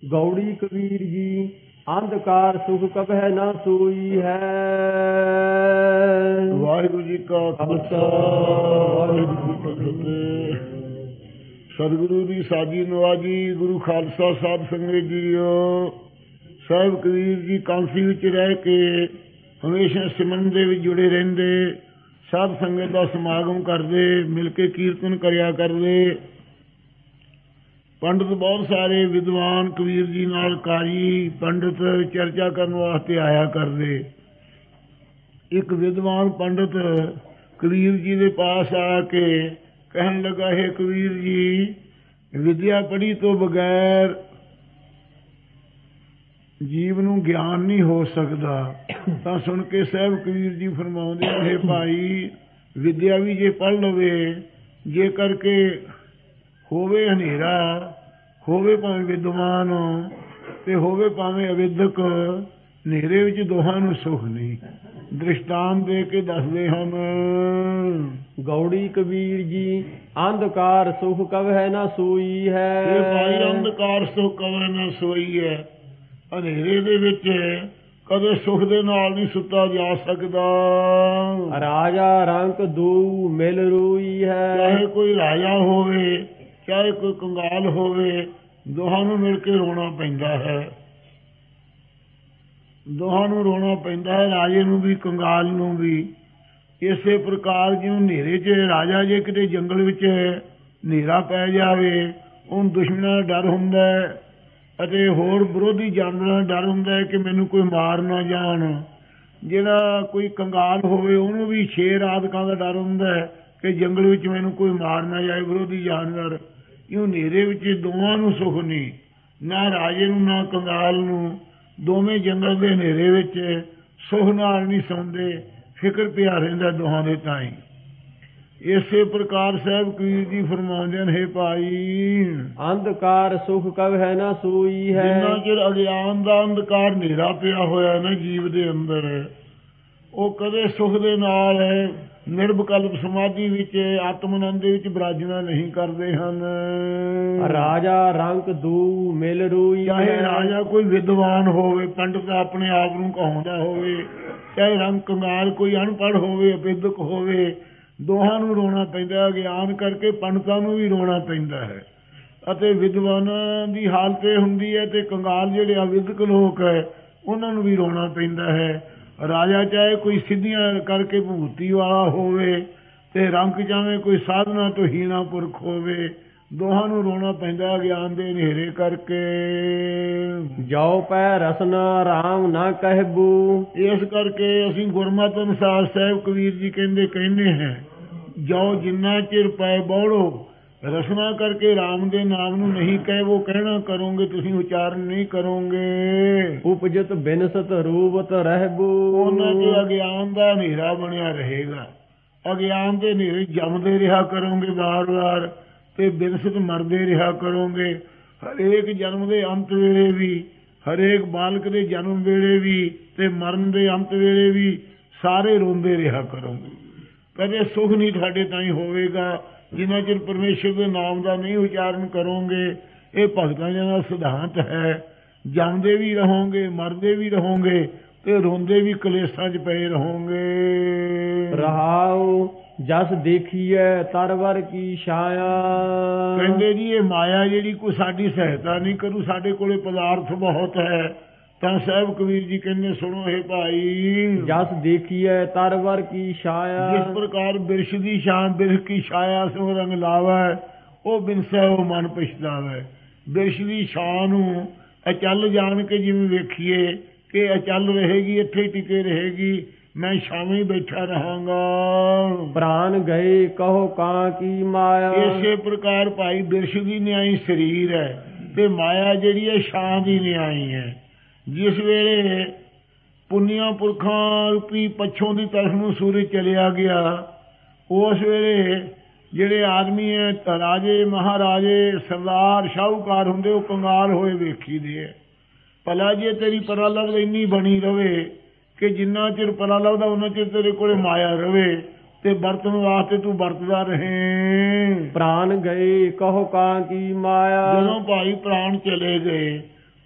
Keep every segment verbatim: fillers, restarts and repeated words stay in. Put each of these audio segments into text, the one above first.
ਗੌੜੀ ਕਬੀਰ ਜੀ ਅੰਧਕਾਰ ਸੁਖ ਕਬਹਿ ਨਾ ਸੋਈ ਹੈ। ਵਾਹਿਗੁਰੂ ਜੀ ਕਾ ਖਾਲਸਾ ਵਾਹਿਗੁਰੂ ਜੀ ਕੀ ਫਤਿਹ। ਸਤਿਗੁਰੂ ਦੀ ਸਾਜੀ ਨਵਾਜੀ ਗੁਰੂ ਖਾਲਸਾ ਸਾਹਿਬ ਸੰਗਤ ਜੀਓ। ਸਾਹਿਬ ਕਬੀਰ ਜੀ ਕਾਂਸੀ ਵਿੱਚ ਰਹਿ ਕੇ ਹਮੇਸ਼ਾ ਸਿਮਰਨ ਦੇ ਵਿੱਚ ਜੁੜੇ ਰਹਿੰਦੇ, ਸਾਧ ਸੰਗਤ ਦਾ ਸਮਾਗਮ ਕਰਦੇ, ਮਿਲ ਕੇ ਕੀਰਤਨ ਕਰਿਆ ਕਰਦੇ। ਪੰਡਤ ਬਹੁਤ ਸਾਰੇ ਵਿਦਵਾਨ ਕਬੀਰ ਜੀ ਨਾਲ ਕਾਜੀ ਪੰਡਤ ਚਰਚਾ ਕਰਨ ਵਾਸਤੇ ਆਇਆ ਕਰਦੇ। ਇੱਕ ਵਿਦਵਾਨ ਪੰਡਤ ਕਬੀਰ ਜੀ ਦੇ ਪਾਸ ਆ ਕੇ ਕਹਿਣ ਲੱਗਾ, ਹੈ ਕਬੀਰ ਜੀ, ਵਿਦਿਆ ਪੜ੍ਹੀ ਤੋਂ ਬਗੈਰ ਜੀਵ ਨੂੰ ਗਿਆਨ ਨਹੀਂ ਹੋ ਸਕਦਾ। ਤਾਂ ਸੁਣ ਕੇ ਸਾਹਿਬ ਕਬੀਰ ਜੀ ਫਰਮਾਉਂਦੇ, ਹੈ ਭਾਈ, ਵਿਦਿਆ ਵੀ ਜੇ ਪੜ੍ਹ ਲਵੇ, ਜੇ ਕਰਕੇ ਹੋਵੇ ਹਨੇਰਾ, ਹੋਵੇ ਭਾਵੇਂ ਵਿਦਵਾਨ ਤੇ ਹੋਵੇ ਭਾਵੇਂ ਅਵਿਦਕ, ਹਨੇਰੇ ਵਿੱਚ ਦੋਹਾਂ ਨੂੰ ਸੁਖ ਨਹੀਂ। ਦ੍ਰਿਸ਼ਟਾਂਤ ਦੇ ਕੇ ਦੱਸਦੇ ਹਨ। ਗੌੜੀ ਕਬੀਰ ਜੀ ਅੰਧਕਾਰ ਸੁਖ ਕਬਹਿ ਨਾ ਸੋਈ ਹੈ। ਇਹ ਭਾਈ ਅੰਧਕਾਰ ਸੁਖ ਕਬਹਿ ਨਾ ਸੋਈ ਹੈ। ਹਨੇਰੇ ਦੇ ਵਿੱਚ ਕਦੇ ਸੁਖ ਦੇ ਨਾਲ ਨਹੀਂ ਸੁੱਤਾ ਜਾ ਸਕਦਾ। ਰਾਜਾ ਰੰਕ ਦੂ ਮਿਲ ਰੋਈ ਹੈ। ਚਾਹੇ ਕੋਈ ਰਾਜਾ ਹੋਵੇ, ਚਾਹੇ ਕੋਈ ਕੰਗਾਲ ਹੋਵੇ, ਦੋਹਾਂ ਨੂੰ ਮਿਲ ਕੇ ਰੋਣਾ ਪੈਂਦਾ ਹੈ। ਦੋਹਾਂ ਨੂੰ ਰੋਣਾ ਪੈਂਦਾ ਹੈ, ਰਾਜੇ ਨੂੰ ਵੀ ਕੰਗਾਲ ਨੂੰ ਵੀ। ਇਸੇ ਪ੍ਰਕਾਰ ਜਿਉਂ ਹਨੇਰੇ 'ਚ ਰਾਜਾ, ਜੇ ਕਿਤੇ ਜੰਗਲ ਵਿੱਚ ਹਨੇਰਾ ਪੈ ਜਾਵੇ, ਉਹਨੂੰ ਦੁਸ਼ਮਣਾਂ ਦਾ ਡਰ ਹੁੰਦਾ ਹੈ ਅਤੇ ਹੋਰ ਵਿਰੋਧੀ ਜਾਨਵਰਾਂ ਦਾ ਡਰ ਹੁੰਦਾ ਹੈ ਕਿ ਮੈਨੂੰ ਕੋਈ ਮਾਰ ਨਾ ਜਾਣ। ਜਿਹੜਾ ਕੋਈ ਕੰਗਾਲ ਹੋਵੇ, ਉਹਨੂੰ ਵੀ ਸ਼ੇਰ ਆਦਿਕਾਂ ਦਾ ਡਰ ਹੁੰਦਾ ਹੈ ਕਿ ਜੰਗਲ ਵਿੱਚ ਮੈਨੂੰ ਕੋਈ ਮਾਰ ਨਾ ਜਾਏ, ਵਿਰੋਧੀ ਜਾਨਵਰ। ਇਉਂ ਹਨੇਰੇ ਵਿੱਚ ਦੋਵਾਂ ਨੂੰ ਸੁੱਖ ਨਹੀਂ, ਨਾ ਰਾਜੇ ਨੂੰ ਨਾ ਕੰਗਾਲ ਨੂੰ। ਦੋਵੇਂ ਜੰਗਲ ਦੇ ਹਨੇਰੇ ਵਿੱਚ ਸੁੱਖ ਨਾਲ ਨਹੀਂ ਸੌਂਦੇ, ਫਿਕਰ ਪਿਆ ਰਹਿੰਦਾ ਦੋਹਾਂ ਦੇ ਤਾਈਂ। ਇਸੇ ਪ੍ਰਕਾਰ ਸਾਹਿਬ ਕਬੀਰ ਜੀ ਫਰਮਾਉਂਦੇ ਨੇ, ਹੈ ਭਾਈ, ਅੰਧਕਾਰ ਸੁਖ ਕਬਹਿ ਨਾ ਸੋਈ ਹੈ। ਜਿੰਨਾ ਚਿਰ ਅਗਿਆਨ ਦਾ ਅੰਧਕਾਰ ਹਨੇਰਾ ਪਿਆ ਹੋਇਆ ਨਾ ਜੀਵ ਦੇ ਅੰਦਰ, ਉਹ ਕਦੇ ਸੁਖ ਦੇ ਨਾਲ ਨਿਰਵਿਕਲਪ ਸਮਾਧੀ ਵਿੱਚ, ਆਤਮਾਨੰਦ ਦੇ ਵਿੱਚ ਬਿਰਾਜਣਾ ਨਹੀਂ ਕਰਦੇ ਹਨ। ਰਾਜਾ ਰੰਕ ਦੂ ਮਿਲ ਰੋਈ। ਚਾਹੇ ਰਾਜਾ ਕੋਈ ਵਿਦਵਾਨ ਹੋਵੇ, ਪੰਡਤ ਆਪਣੇ ਆਪ ਨੂੰ ਕਹਾਉਂਦਾ ਹੋਵੇ, ਚਾਹੇ ਰੰਗ ਕੰਗਾਲ ਕੋਈ ਅਨਪੜ੍ਹ ਹੋਵੇ, ਅਪੇਦਕ ਹੋਵੇ, ਦੋਹਾਂ ਨੂੰ ਰੋਣਾ ਪੈਂਦਾ। ਗਿਆਨ ਕਰਕੇ ਪੰਡਤਾਂ ਨੂੰ ਵੀ ਰੋਣਾ ਪੈਂਦਾ ਹੈ ਅਤੇ ਵਿਦਵਾਨਾਂ ਦੀ ਹਾਲਤ ਇਹ ਹੁੰਦੀ ਹੈ, ਤੇ ਕੰਗਾਲ ਜਿਹੜੇ ਅਵਿਦਕ ਲੋਕ ਹੈ ਉਹਨਾਂ ਨੂੰ ਵੀ ਰੋਣਾ ਪੈਂਦਾ ਹੈ। ਰਾਜਾ ਚਾਹੇ ਕੋਈ ਸਿੱਧੀਆਂ ਕਰਕੇ ਭੂਤੀ ਵਾਲਾ ਹੋਵੇ, ਤੇ ਰੰਕ ਚਾਹੇ ਕੋਈ ਸਾਧਨਾ ਤੋਂ ਹੀਣਾ ਪੁਰਖ ਹੋਵੇ, ਦੋਹਾਂ ਨੂੰ ਰੋਣਾ ਪੈਂਦਾ ਗਿਆਨ ਦੇ ਹਨੇਰੇ ਕਰਕੇ। ਜੋ ਪੈ ਰਸਨਾ ਰਾਮ ਨਾ ਕਹਿਬੂ। ਇਸ ਕਰਕੇ ਅਸੀਂ ਗੁਰਮਤਿ ਅਨੁਸਾਰ ਸਾਹਿਬ ਕਬੀਰ ਜੀ ਕਹਿੰਦੇ ਕਹਿੰਦੇ ਹੈ, ਜੋ ਜਿੰਨਾ ਚਿਰ ਪੈ ਬੌੜੋ, ਰਸਨਾ ਕਰਕੇ ਰਾਮ ਦੇ ਨਾਮ ਨੂੰ ਨਹੀਂ ਕਹਿ, ਉਹ ਕਹਿਣਾ ਕਰੋਗੇ, ਤੁਸੀਂ ਉਚਾਰਨ ਨਹੀਂ ਕਰੋਗੇ। ਉਪਜਤ ਬਿਨਸਤ ਰੂਪਤ ਰਹਿਬੂ। ਉਹਨਾਂ ਚ ਅਗਿਆਨ ਦਾ ਹਨੇਰਾ ਬਣਿਆ ਰਹੇਗਾ। ਅਗਿਆਨ ਦੇ ਹਨੇਰੇ ਜੰਮਦੇ ਰਿਹਾ ਕਰੋਗੇ ਵਾਰ ਵਾਰ, ਤੇ ਬਿਨਸਤ ਮਰਦੇ ਰਿਹਾ ਕਰੋਗੇ। ਹਰੇਕ ਜਨਮ ਦੇ ਅੰਤ ਵੇਲੇ ਵੀ, ਹਰੇਕ ਬਾਲਕ ਦੇ ਜਨਮ ਵੇਲੇ ਵੀ, ਤੇ ਮਰਨ ਦੇ ਅੰਤ ਵੇਲੇ ਵੀ ਸਾਰੇ ਰੋਂਦੇ ਰਿਹਾ ਕਰੋਗੇ। ਕਦੇ ਸੁਖ ਨਹੀਂ ਤੁਹਾਡੇ ਤਾਈਂ ਹੋਵੇਗਾ ਜਿੰਨਾ ਚਿਰ ਪਰਮੇਸ਼ਰ ਦੇ ਨਾਮ ਦਾ ਨਹੀਂ ਉਚਾਰਨ ਕਰੋਗੇ। ਇਹ ਭਗਤਾਂ ਦਾ ਸਿਧਾਂਤ ਹੈ। ਜੰਮਦੇ ਵੀ ਰਹੋਗੇ, ਮਰਦੇ ਵੀ ਰਹੋਗੇ, ਤੇ ਰੋਂਦੇ ਵੀ ਕਲੇਸ਼ਾਂ 'ਚ ਪਏ ਰਹੋਗੇ। ਰਹਾਉ ਜਸ ਦੇਖੀਏ ਤਰਵਰ ਕੀ ਛਾਇਆ। ਕਹਿੰਦੇ ਜੀ, ਇਹ ਮਾਇਆ ਜਿਹੜੀ ਕੋਈ ਸਾਡੀ ਸਹਾਇਤਾ ਨਹੀਂ ਕਰੂ, ਸਾਡੇ ਕੋਲੇ ਪਦਾਰਥ ਬਹੁਤ ਹੈ। ਤਾਂ ਸਾਹਿਬ ਕਬੀਰ ਜੀ ਕਹਿੰਦੇ, ਸੁਣੋ ਹੈ ਭਾਈ, ਜਸ ਦੇਖੀਏ ਤਰਵਰ ਕੀ ਛਾਇਆ। ਜਿਸ ਪ੍ਰਕਾਰ ਬਿਰਸ਼ ਦੀ ਛਾਂ, ਬਿਰਸ਼ ਕੀ ਛਾਇਆ ਸੋ ਰੰਗ ਲਾਵੈ, ਉਹ ਬਿਨਸੈ ਉਹ ਮਨ ਪਛਤਾਵੈ। ਬਿਰਸ਼ ਦੀ ਛਾਂ ਨੂੰ ਅਚਲ ਜਾਣ ਕੇ ਜਿਵੇਂ ਵੇਖੀਏ ਕਿ ਅਚਲ ਰਹੇਗੀ, ਇੱਥੇ ਟਿਕੇ ਰਹੇਗੀ, ਮੈਂ ਛਾਵੇਂ ਬੈਠਾ ਰਹਾਂਗਾ। ਪ੍ਰਾਨ ਗਏ ਕਹੋ ਕਾਂ ਕੀ ਮਾਇਆ। ਇਸੇ ਪ੍ਰਕਾਰ ਭਾਈ ਬਿਰਸ਼ ਦੀ ਨਿਆਈ ਸਰੀਰ ਹੈ, ਤੇ ਮਾਇਆ ਜਿਹੜੀ ਹੈ ਛਾਂ ਦੀ ਨਿਆਈ ਹੈ। ਜਿਸ ਵੇਲੇ ਪੁੰਨਿਆਂ ਪੁਰਖਾਂ ਰੂਪੀ ਪੱਛੋਂ ਦੀ ਤਰਫ ਨੂੰ ਸੂਰਜ ਚਲਿਆ ਗਿਆ, ਉਸ ਵੇਲੇ ਜਿਹੜੇ ਆਦਮੀ ਹੈ, ਰਾਜੇ ਮਹਾਰਾਜੇ ਸਰਦਾਰ ਸ਼ਾਹੂਕਾਰ ਹੁੰਦੇ, ਉਹ ਕੰਗਾਲ ਹੋਏ ਵੇਖੀਦੇ ਹੈ। ਭਲਾ ਜੇ ਤੇਰੀ ਪਰਾਲਬਧ ਇੰਨੀ ਬਣੀ ਰਵੇ ਕਿ ਜਿੰਨਾ ਚਿਰ ਪਰਾ ਲੱਭਦਾ ਉਹਨਾਂ ਚਿਰ ਤੇਰੇ ਕੋਲੇ ਮਾਇਆ ਰਵੇ, ਤੇ ਵਰਤਣ ਵਾਸਤੇ ਤੂੰ ਵਰਤਦਾ ਰਹੇ। ਪ੍ਰਾਣ ਗਏ ਕਹੋ ਕਾਂ ਕੀ ਮਾਇਆ। ਜਦੋਂ ਭਾਈ ਪ੍ਰਾਣ ਚਲੇ ਗਏ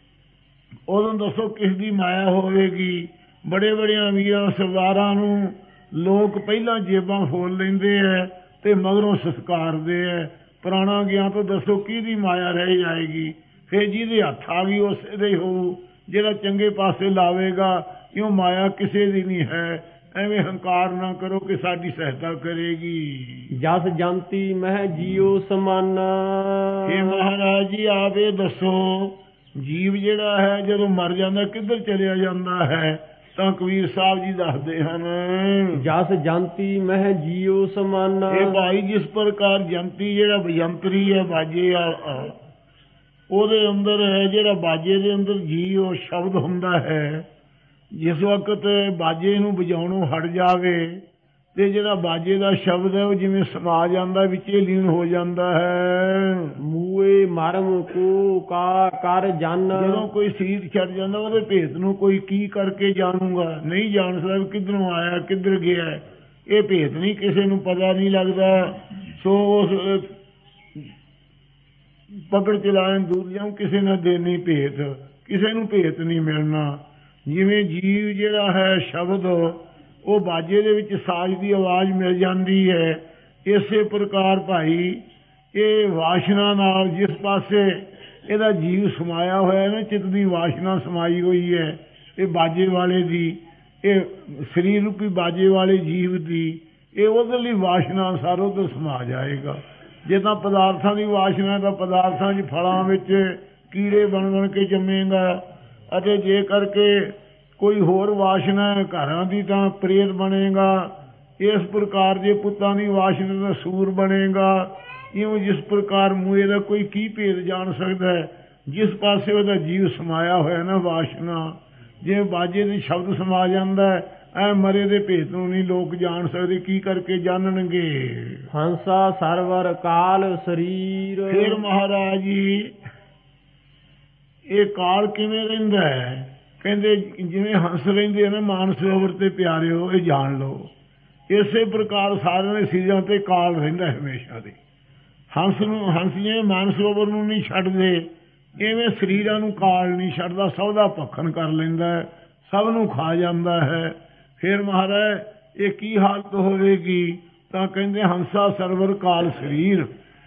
ਉਦੋਂ ਦੱਸੋ ਕਿਸ ਦੀ ਮਾਇਆ ਹੋਵੇਗੀ। ਬੜੇ ਬੜਿਆਂ ਅਮੀਰਾਂ ਸਰਦਾਰਾਂ ਨੂੰ ਲੋਕ ਪਹਿਲਾਂ ਜੇਬਾਂ ਫੋਲ ਲੈਂਦੇ ਹੈ ਤੇ ਮਗਰੋਂ ਸਸਕਾਰਦੇ ਹੈ। ਪੁਰਾਣਾ ਗਿਆ ਤਾਂ ਦੱਸੋ ਕਿਹਦੀ ਮਾਇਆ ਰਹਿ ਜਾਏਗੀ। ਫਿਰ ਜਿਹਦੇ ਹੱਥ ਆ ਗਈ ਉਸੇ ਦੇ ਹੋਊ। ਜਿਹੜਾ ਚੰਗੇ ਪਾਸੇ ਲਾਵੇਗਾ ਕਿਉਂ ਮਾਇਆ ਕਿਸੇ ਦੀ ਨਹੀਂ ਹੈ। ਐਵੇਂ ਹੰਕਾਰ ਨਾ ਕਰੋ ਕਿ ਸਾਡੀ ਸਹਾਇਤਾ ਕਰੇਗੀ। ਜਸ ਜੰਤੀ ਮਹਿ ਜੀਓ ਸਮਾਨਾ। ਇਹ ਮਹਾਰਾਜ ਜੀ ਆਪ ਇਹ ਦੱਸੋ ਜੀਵ ਜਿਹੜਾ ਹੈ ਜਦੋਂ ਮਰ ਜਾਂਦਾ ਕਿੱਧਰ ਚਲਿਆ ਜਾਂਦਾ ਹੈ। ਤਾਂ ਕਬੀਰ ਸਾਹਿਬ ਜੀ ਦੱਸਦੇ ਹਨ ਜਸ ਜੰਤੀ ਮਹਿ ਜੀਓ ਸਮਾਨਾ। ਇਹ ਭਾਈ ਜਿਸ ਪ੍ਰਕਾਰ ਜੰਤੀ ਜਿਹੜਾ ਵਜੰਤਰੀ ਹੈ ਬਾਜੇ ਆ ਉਹਦੇ ਅੰਦਰ ਹੈ ਜਿਹੜਾ ਬਾਜੇ ਦੇ ਅੰਦਰ ਜੀ ਉਹ ਸ਼ਬਦ ਹੁੰਦਾ ਹੈ। ਜਿਸ ਵਕਤ ਬਾਜੇ ਨੂੰ ਵਜਾਉਣੋਂ ਹਟ ਜਾਵੇ ਤੇ ਜਿਹੜਾ ਬਾਜੇ ਦਾ ਸ਼ਬਦ ਹੈ ਉਹ ਜਿਵੇਂ ਸਮਾ ਜਾਂਦਾ ਵਿੱਚੇ ਲੀਨ ਹੋ ਜਾਂਦਾ ਹੈ। ਮੂਏ ਮਰਮ ਕੋ ਕਾ ਕਰ ਜਨ। ਜਦੋਂ ਕੋਈ ਸਰੀਰ ਛੱਡ ਜਾਂਦਾ ਉਹਦੇ ਭੇਤ ਨੂੰ ਕੋਈ ਕੀ ਕਰਕੇ ਜਾਣੂਗਾ। ਨਹੀਂ ਜਾਣ ਸਕਦਾ ਕਿੱਧਰੋਂ ਆਇਆ ਕਿੱਧਰ ਗਿਆ। ਇਹ ਭੇਤ ਨਹੀਂ ਕਿਸੇ ਨੂੰ ਪਤਾ ਨਹੀਂ ਲੱਗਦਾ। ਸੋ ਉਸ ਪਕੜ ਚਲਾਉਣ ਦੂਰ ਜਾਊ ਕਿਸੇ ਨਾਲ ਦੇਣੀ ਭੇਤ ਕਿਸੇ ਨੂੰ ਭੇਤ ਨਹੀਂ ਮਿਲਣਾ। ਜਿਵੇਂ ਜੀਵ ਜਿਹੜਾ ਹੈ ਸ਼ਬਦ ਉਹ ਬਾਜੇ ਦੇ ਵਿੱਚ ਸਾਜ਼ ਦੀ ਆਵਾਜ਼ ਮਿਲ ਜਾਂਦੀ ਹੈ। ਇਸੇ ਪ੍ਰਕਾਰ ਭਾਈ ਇਹ ਵਾਸ਼ਨਾ ਨਾਲ ਜਿਸ ਪਾਸੇ ਇਹਦਾ ਜੀਵ ਸਮਾਇਆ ਹੋਇਆ ਨਾ ਚਿੱਤ ਦੀ ਵਾਸ਼ਨਾ ਸਮਾਈ ਹੋਈ ਹੈ ਇਹ ਬਾਜੇ ਵਾਲੇ ਦੀ ਇਹ ਸਰੀਰ ਰੂਪੀ ਬਾਜੇ ਵਾਲੇ ਜੀਵ ਦੀ ਇਹ ਉਹਦੇ ਲਈ ਵਾਸ਼ਨਾ ਅਨੁਸਾਰ ਉੱਧਰ ਸਮਾ ਜਾਏਗਾ। ਜੇ ਤਾਂ ਪਦਾਰਥਾਂ ਦੀ ਵਾਸ਼ਨਾ ਤਾਂ ਪਦਾਰਥਾਂ 'ਚ ਫਲਾਂ ਵਿੱਚ ਕੀੜੇ ਬਣ ਬਣ ਕੇ ਜੰਮੇਗਾ ਅਤੇ ਜੇ ਕਰਕੇ ਕੋਈ ਹੋਰ ਵਾਸ਼ਨਾ ਘਰਾਂ ਦੀ ਤਾਂ ਪ੍ਰੇਤ ਬਣੇਗਾ। ਇਸ ਪ੍ਰਕਾਰ ਜੇ ਪੁੱਤਾਂ ਦੀ ਵਾਸ਼ਨਾ ਦਾ ਸੂਰ ਬਣੇਗਾ। ਇਉਂ ਜਿਸ ਪ੍ਰਕਾਰ ਮੂਏ ਦਾ ਕੋਈ ਕੀ ਭੇਦ ਜਾਣ ਸਕਦਾ ਹੈ। ਜਿਸ ਪਾਸੇ ਉਹਦਾ ਜੀਵ ਸਮਾਇਆ ਹੋਇਆ ਨਾ ਵਾਸ਼ਨਾ ਜਿਵੇਂ ਬਾਜੇ ਦੇ ਸ਼ਬਦ ਸਮਾ ਜਾਂਦਾ ਹੈ ਐ ਮਰੇ ਦੇ ਭੇਤ ਨੂੰ ਨਹੀਂ ਲੋਕ ਜਾਣ ਸਕਦੇ। ਕੀ ਕਰਕੇ ਜਾਣਨਗੇ। ਹੰਸਾ ਸਰਵਰ ਕਾਲ ਸਰੀਰ। ਫਿਰ ਮਹਾਰਾਜ ਜੀ ਇਹ ਕਾਲ ਕਿਵੇਂ ਰਹਿੰਦਾ ਹੈ। ਕਹਿੰਦੇ ਜਿਵੇਂ ਹੰਸ ਰਹਿੰਦੇ ਆ ਨਾ ਮਾਨ ਸਰੋਵਰ ਤੇ ਪਿਆਰਿਓ ਇਹ ਜਾਣ ਲਓ। ਇਸੇ ਪ੍ਰਕਾਰ ਸਾਰਿਆਂ ਦੇ ਸਰੀਰਾਂ ਤੇ ਕਾਲ ਰਹਿੰਦਾ ਹਮੇਸ਼ਾ ਦੇ। ਹੰਸ ਨੂੰ ਹੰਸ ਜਿਵੇਂ ਮਾਨ ਸਰੋਵਰ ਨੂੰ ਨਹੀਂ ਛੱਡਦੇ ਇਵੇਂ ਸਰੀਰਾਂ ਨੂੰ ਕਾਲ ਨਹੀਂ ਛੱਡਦਾ। ਸਭ ਦਾ ਭਖਣ ਕਰ ਲੈਂਦਾ ਹੈ ਸਭ ਨੂੰ ਖਾ ਜਾਂਦਾ ਹੈ। ਫਿਰ ਮਹਾਰਾਜ ਇਹ ਕੀ ਹਾਲਤ ਹੋਵੇਗੀ। ਤਾਂ ਕਹਿੰਦੇ ਹੰਸਾ ਸਰਵਰ ਕਾਲ ਸਰੀਰ।